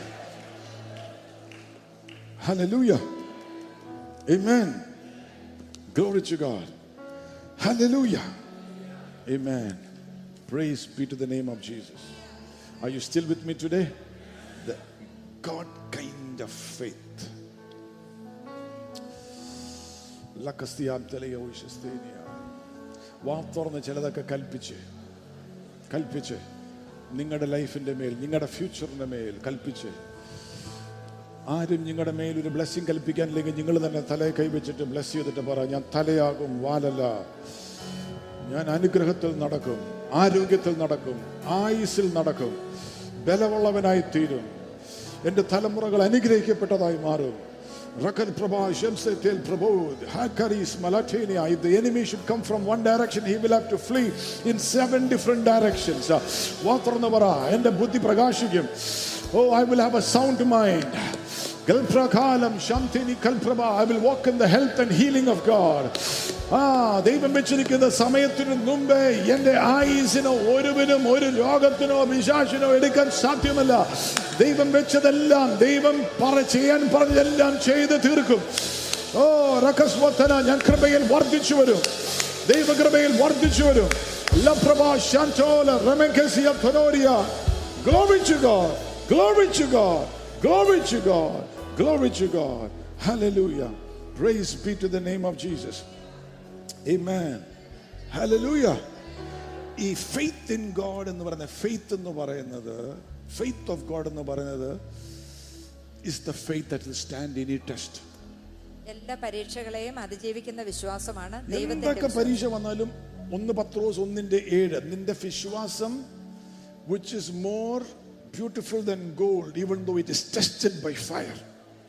Hallelujah. Amen. Glory to God. Hallelujah. Amen. Praise be to the name of Jesus. Are you still with me today? The God kind of faith. വാ തുറന്ന് ചിലതൊക്കെ കൽപ്പിച്ച് കൽപ്പിച്ച് നിങ്ങളുടെ ലൈഫിന്റെ മേൽ, നിങ്ങളുടെ ഫ്യൂച്ചറിന്റെ മേൽ കൽപ്പിച്ച്. ആരും നിങ്ങളുടെ മേൽ ഒരു ബ്ലെസ്സിങ് കൽപ്പിക്കാനില്ലെങ്കിൽ നിങ്ങൾ തന്നെ തലയെ കൈവച്ചിട്ട് ബ്ലെസ് ചെയ്തിട്ട് പറ, ഞാൻ തലയാകും വാലല്ല. ഞാൻ അനുഗ്രഹത്തിൽ നടക്കും, ആരോഗ്യത്തിൽ നടക്കും, ആയുസ്സിൽ നടക്കും, ബലമുള്ളവനായി തീരും. എൻ്റെ തലമുറകൾ അനുഗ്രഹിക്കപ്പെട്ടതായി മാറും. If the enemy should come from one direction, he will have to flee in seven different directions. Oh, I will have a sound mind. I will walk in the health and healing of God. Ah, ദൈവം വെച്ചിരിക്കുന്ന സമയത്തിന് മുമ്പേ എന്റെ ആയുസിനോ ഒരുവിനും ഒരു രോഗത്തിനോ പിശാചിനോ എടുക്കാൻ സാധ്യമല്ല. ദൈവം വെച്ചതെല്ലാം ദൈവം പറ ചെയ്യാൻ പറഞ്ഞതെല്ലാം ചെയ്ത് തീർക്കും. ഓ രകസ്വത്തന, ഞാൻ കൃപയിൽ വർദ്ധിച്ചു വരും, ദൈവകൃപയിൽ വർദ്ധിച്ചു വരും. ലപ്രഭ ശാന്തോല റമകസിയ ഫനോരിയ. Glory to God. Glory to God. Glory to God. Glory to God. Hallelujah. Praise be to the name of Jesus. Amen. Hallelujah. ഈ faith in God എന്ന് പറയുന്ന faith എന്ന് പറയുന്നത്, faith of God എന്ന് പറയുന്നത് is the faith that will stand any test. എല്ലാ പരീക്ഷകളെയും അതിജീവിക്കുന്ന വിശ്വാസമാണ് ദൈവത്തിന്റെ. എന്തൊക്കെ പരീക്ഷ വന്നാലും ഒന്ന് പത്രോസ് ഒന്നിന്റെ ഏഴ്, നിന്റെ വിശ്വാസം which is more beautiful than gold even though it is tested by fire.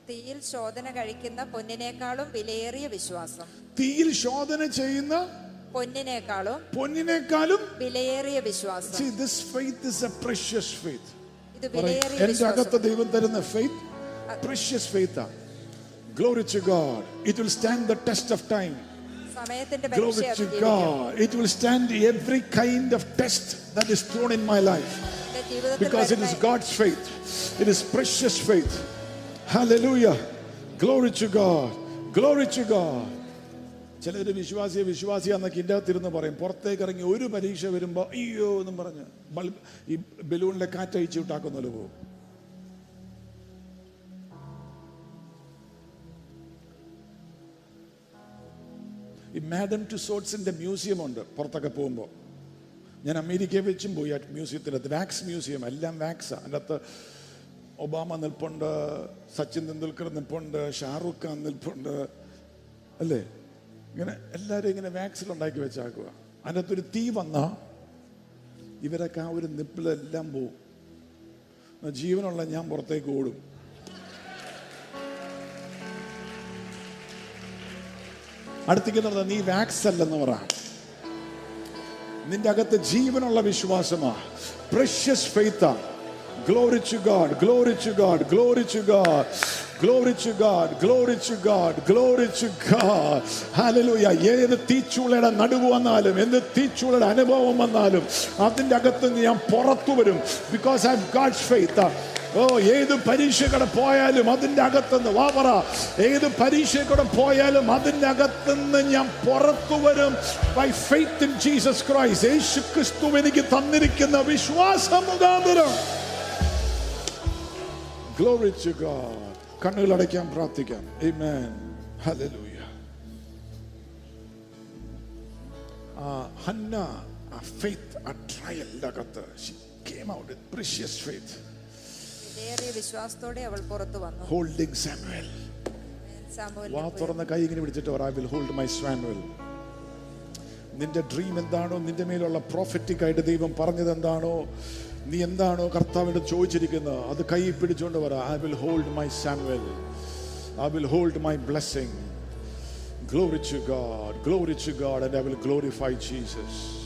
തീയിൽ ശോധന കഴിക്കുന്ന പൊന്നിനേക്കാളും വിലയേറിയ വിശ്വാസം. തീയിൽ ശോധന ചെയ്യുന്ന പൊന്നിനേക്കാളും പൊന്നിനേക്കാളും വിലയേറിയ വിശ്വാസം. See, this faith is a precious faith. ഇത് വിലയേറിയ എന്റെ അകത്ത് വിശ്വാസം. ദൈവം തരുന്ന faith precious faith. Glory to God. It will stand the test of time. സമയത്തിന്റെ Glory പരീക്ഷയെ to അതിജീവിക്കും. God. It will stand every kind of test that is thrown in my life. എന്റെ ജീവിതത്തിൽ Because it is വരുന്ന God's faith. It is precious faith. Hallelujah. Glory to God. Glory to God. ചിലര് വിശ്വാസിയെ വിശ്വാസിയാന്നൊക്കെ ഇതിൻ്റെ അകത്തിരുന്ന് പറയും. പുറത്തേക്ക് ഇറങ്ങി ഒരു പരീക്ഷ വരുമ്പോ അയ്യോ എന്നും പറഞ്ഞ് ബൾബ് ഈ ബലൂണിലെ കാറ്റ് അയച്ചു വിട്ടാക്കുന്നല്ലോ പോകും. ഈ മാഡം ടുസോട്ട്സിന്റെ മ്യൂസിയം ഉണ്ട് പുറത്തൊക്കെ പോകുമ്പോൾ. ഞാൻ അമേരിക്കയിൽ വെച്ചും പോയി ആ മ്യൂസിയത്തിനകത്ത്. വാക്സ് മ്യൂസിയം, എല്ലാം വാക്സാണ്. അതിൻ്റെ അകത്ത് ഒബാമ നിൽപ്പുണ്ട്, സച്ചിൻ തെണ്ടുൽക്കർ നിൽപ്പുണ്ട്, ഷാറൂഖ് ഖാൻ നിൽപ്പുണ്ട്, അല്ലേ? ഇങ്ങനെ എല്ലാവരും ഇങ്ങനെ വാക്സിൽ ഉണ്ടാക്കി വെച്ചാക്കുക. അതിനകത്തൊരു തീ വന്നാ ഇവരൊക്കെ ആ ഒരു നിപ്പിലെല്ലാം പോവും. ജീവനുള്ള ഞാൻ പുറത്തേക്ക് ഓടും. അടുത്തേക്ക് നീ വാക്സ് അല്ലെന്ന് പറ. നിന്റെ അകത്ത് ജീവനുള്ള വിശ്വാസമാ, പ്രഷ്യസ് ഫെയ്ത്താ. Glory to God, glory to God, glory to God, glory to God, glory to God, glory to God. Hallelujah. ഏത് തീച്ചൂളയുടെ നടുവ് വന്നാലും എന്ത് തീച്ചൂളയുടെ അനുഭവം വന്നാലും അതിൻ്റെ അകത്ത് ഞാൻ പുറത്തു വരും. Because I have God's faith. ഓ, ഏത് പരീക്ഷയുടെ പോയാലും അതിൻ്റെ അകത്തുനിന്ന് വാ പറ, ഏത് പരീക്ഷയുടെ പോയാലും അതിൻ്റെ അകത്തുനിന്ന് ഞാൻ പുറത്തു വരും. By faith in Jesus Christ. യേശു ക്രിസ്തു എനിക്ക് തന്നിരിക്കുന്ന വിശ്വാസം മുഖാന്തരം. Glory to God. കണ്ണുകൾ അടയ്ക്കാൻ പ്രാർത്ഥിക്കാം. Amen. Hallelujah. Hannah, a faith, a trial അകത്ത് she came out with precious faith. വിലയേറിയ വിശ്വാസത്തോടെ അവൾ പുറത്തു വന്നു. Holding Samuel. സാമുവേൽ വാ തുറന്ന കൈ ഇങ്ങനെ പിടിച്ചിട്ട് പറ, I will hold my Samuel. നിന്റെ ഡ്രീം എന്താണോ, നിന്റെ മേലുള്ള പ്രോഫറ്റിക് ആയിട്ട് ദൈവം പറഞ്ഞത് എന്താണോ, നീ എന്താണോ കർത്താവിനോട് ചോദിച്ചിരിക്കുന്നത്, അത് കൈ പിടിച്ചുകൊണ്ട് പറ, I will hold my Samuel. I will hold my blessing. Glory to God, glory to God, and I will glorify Jesus.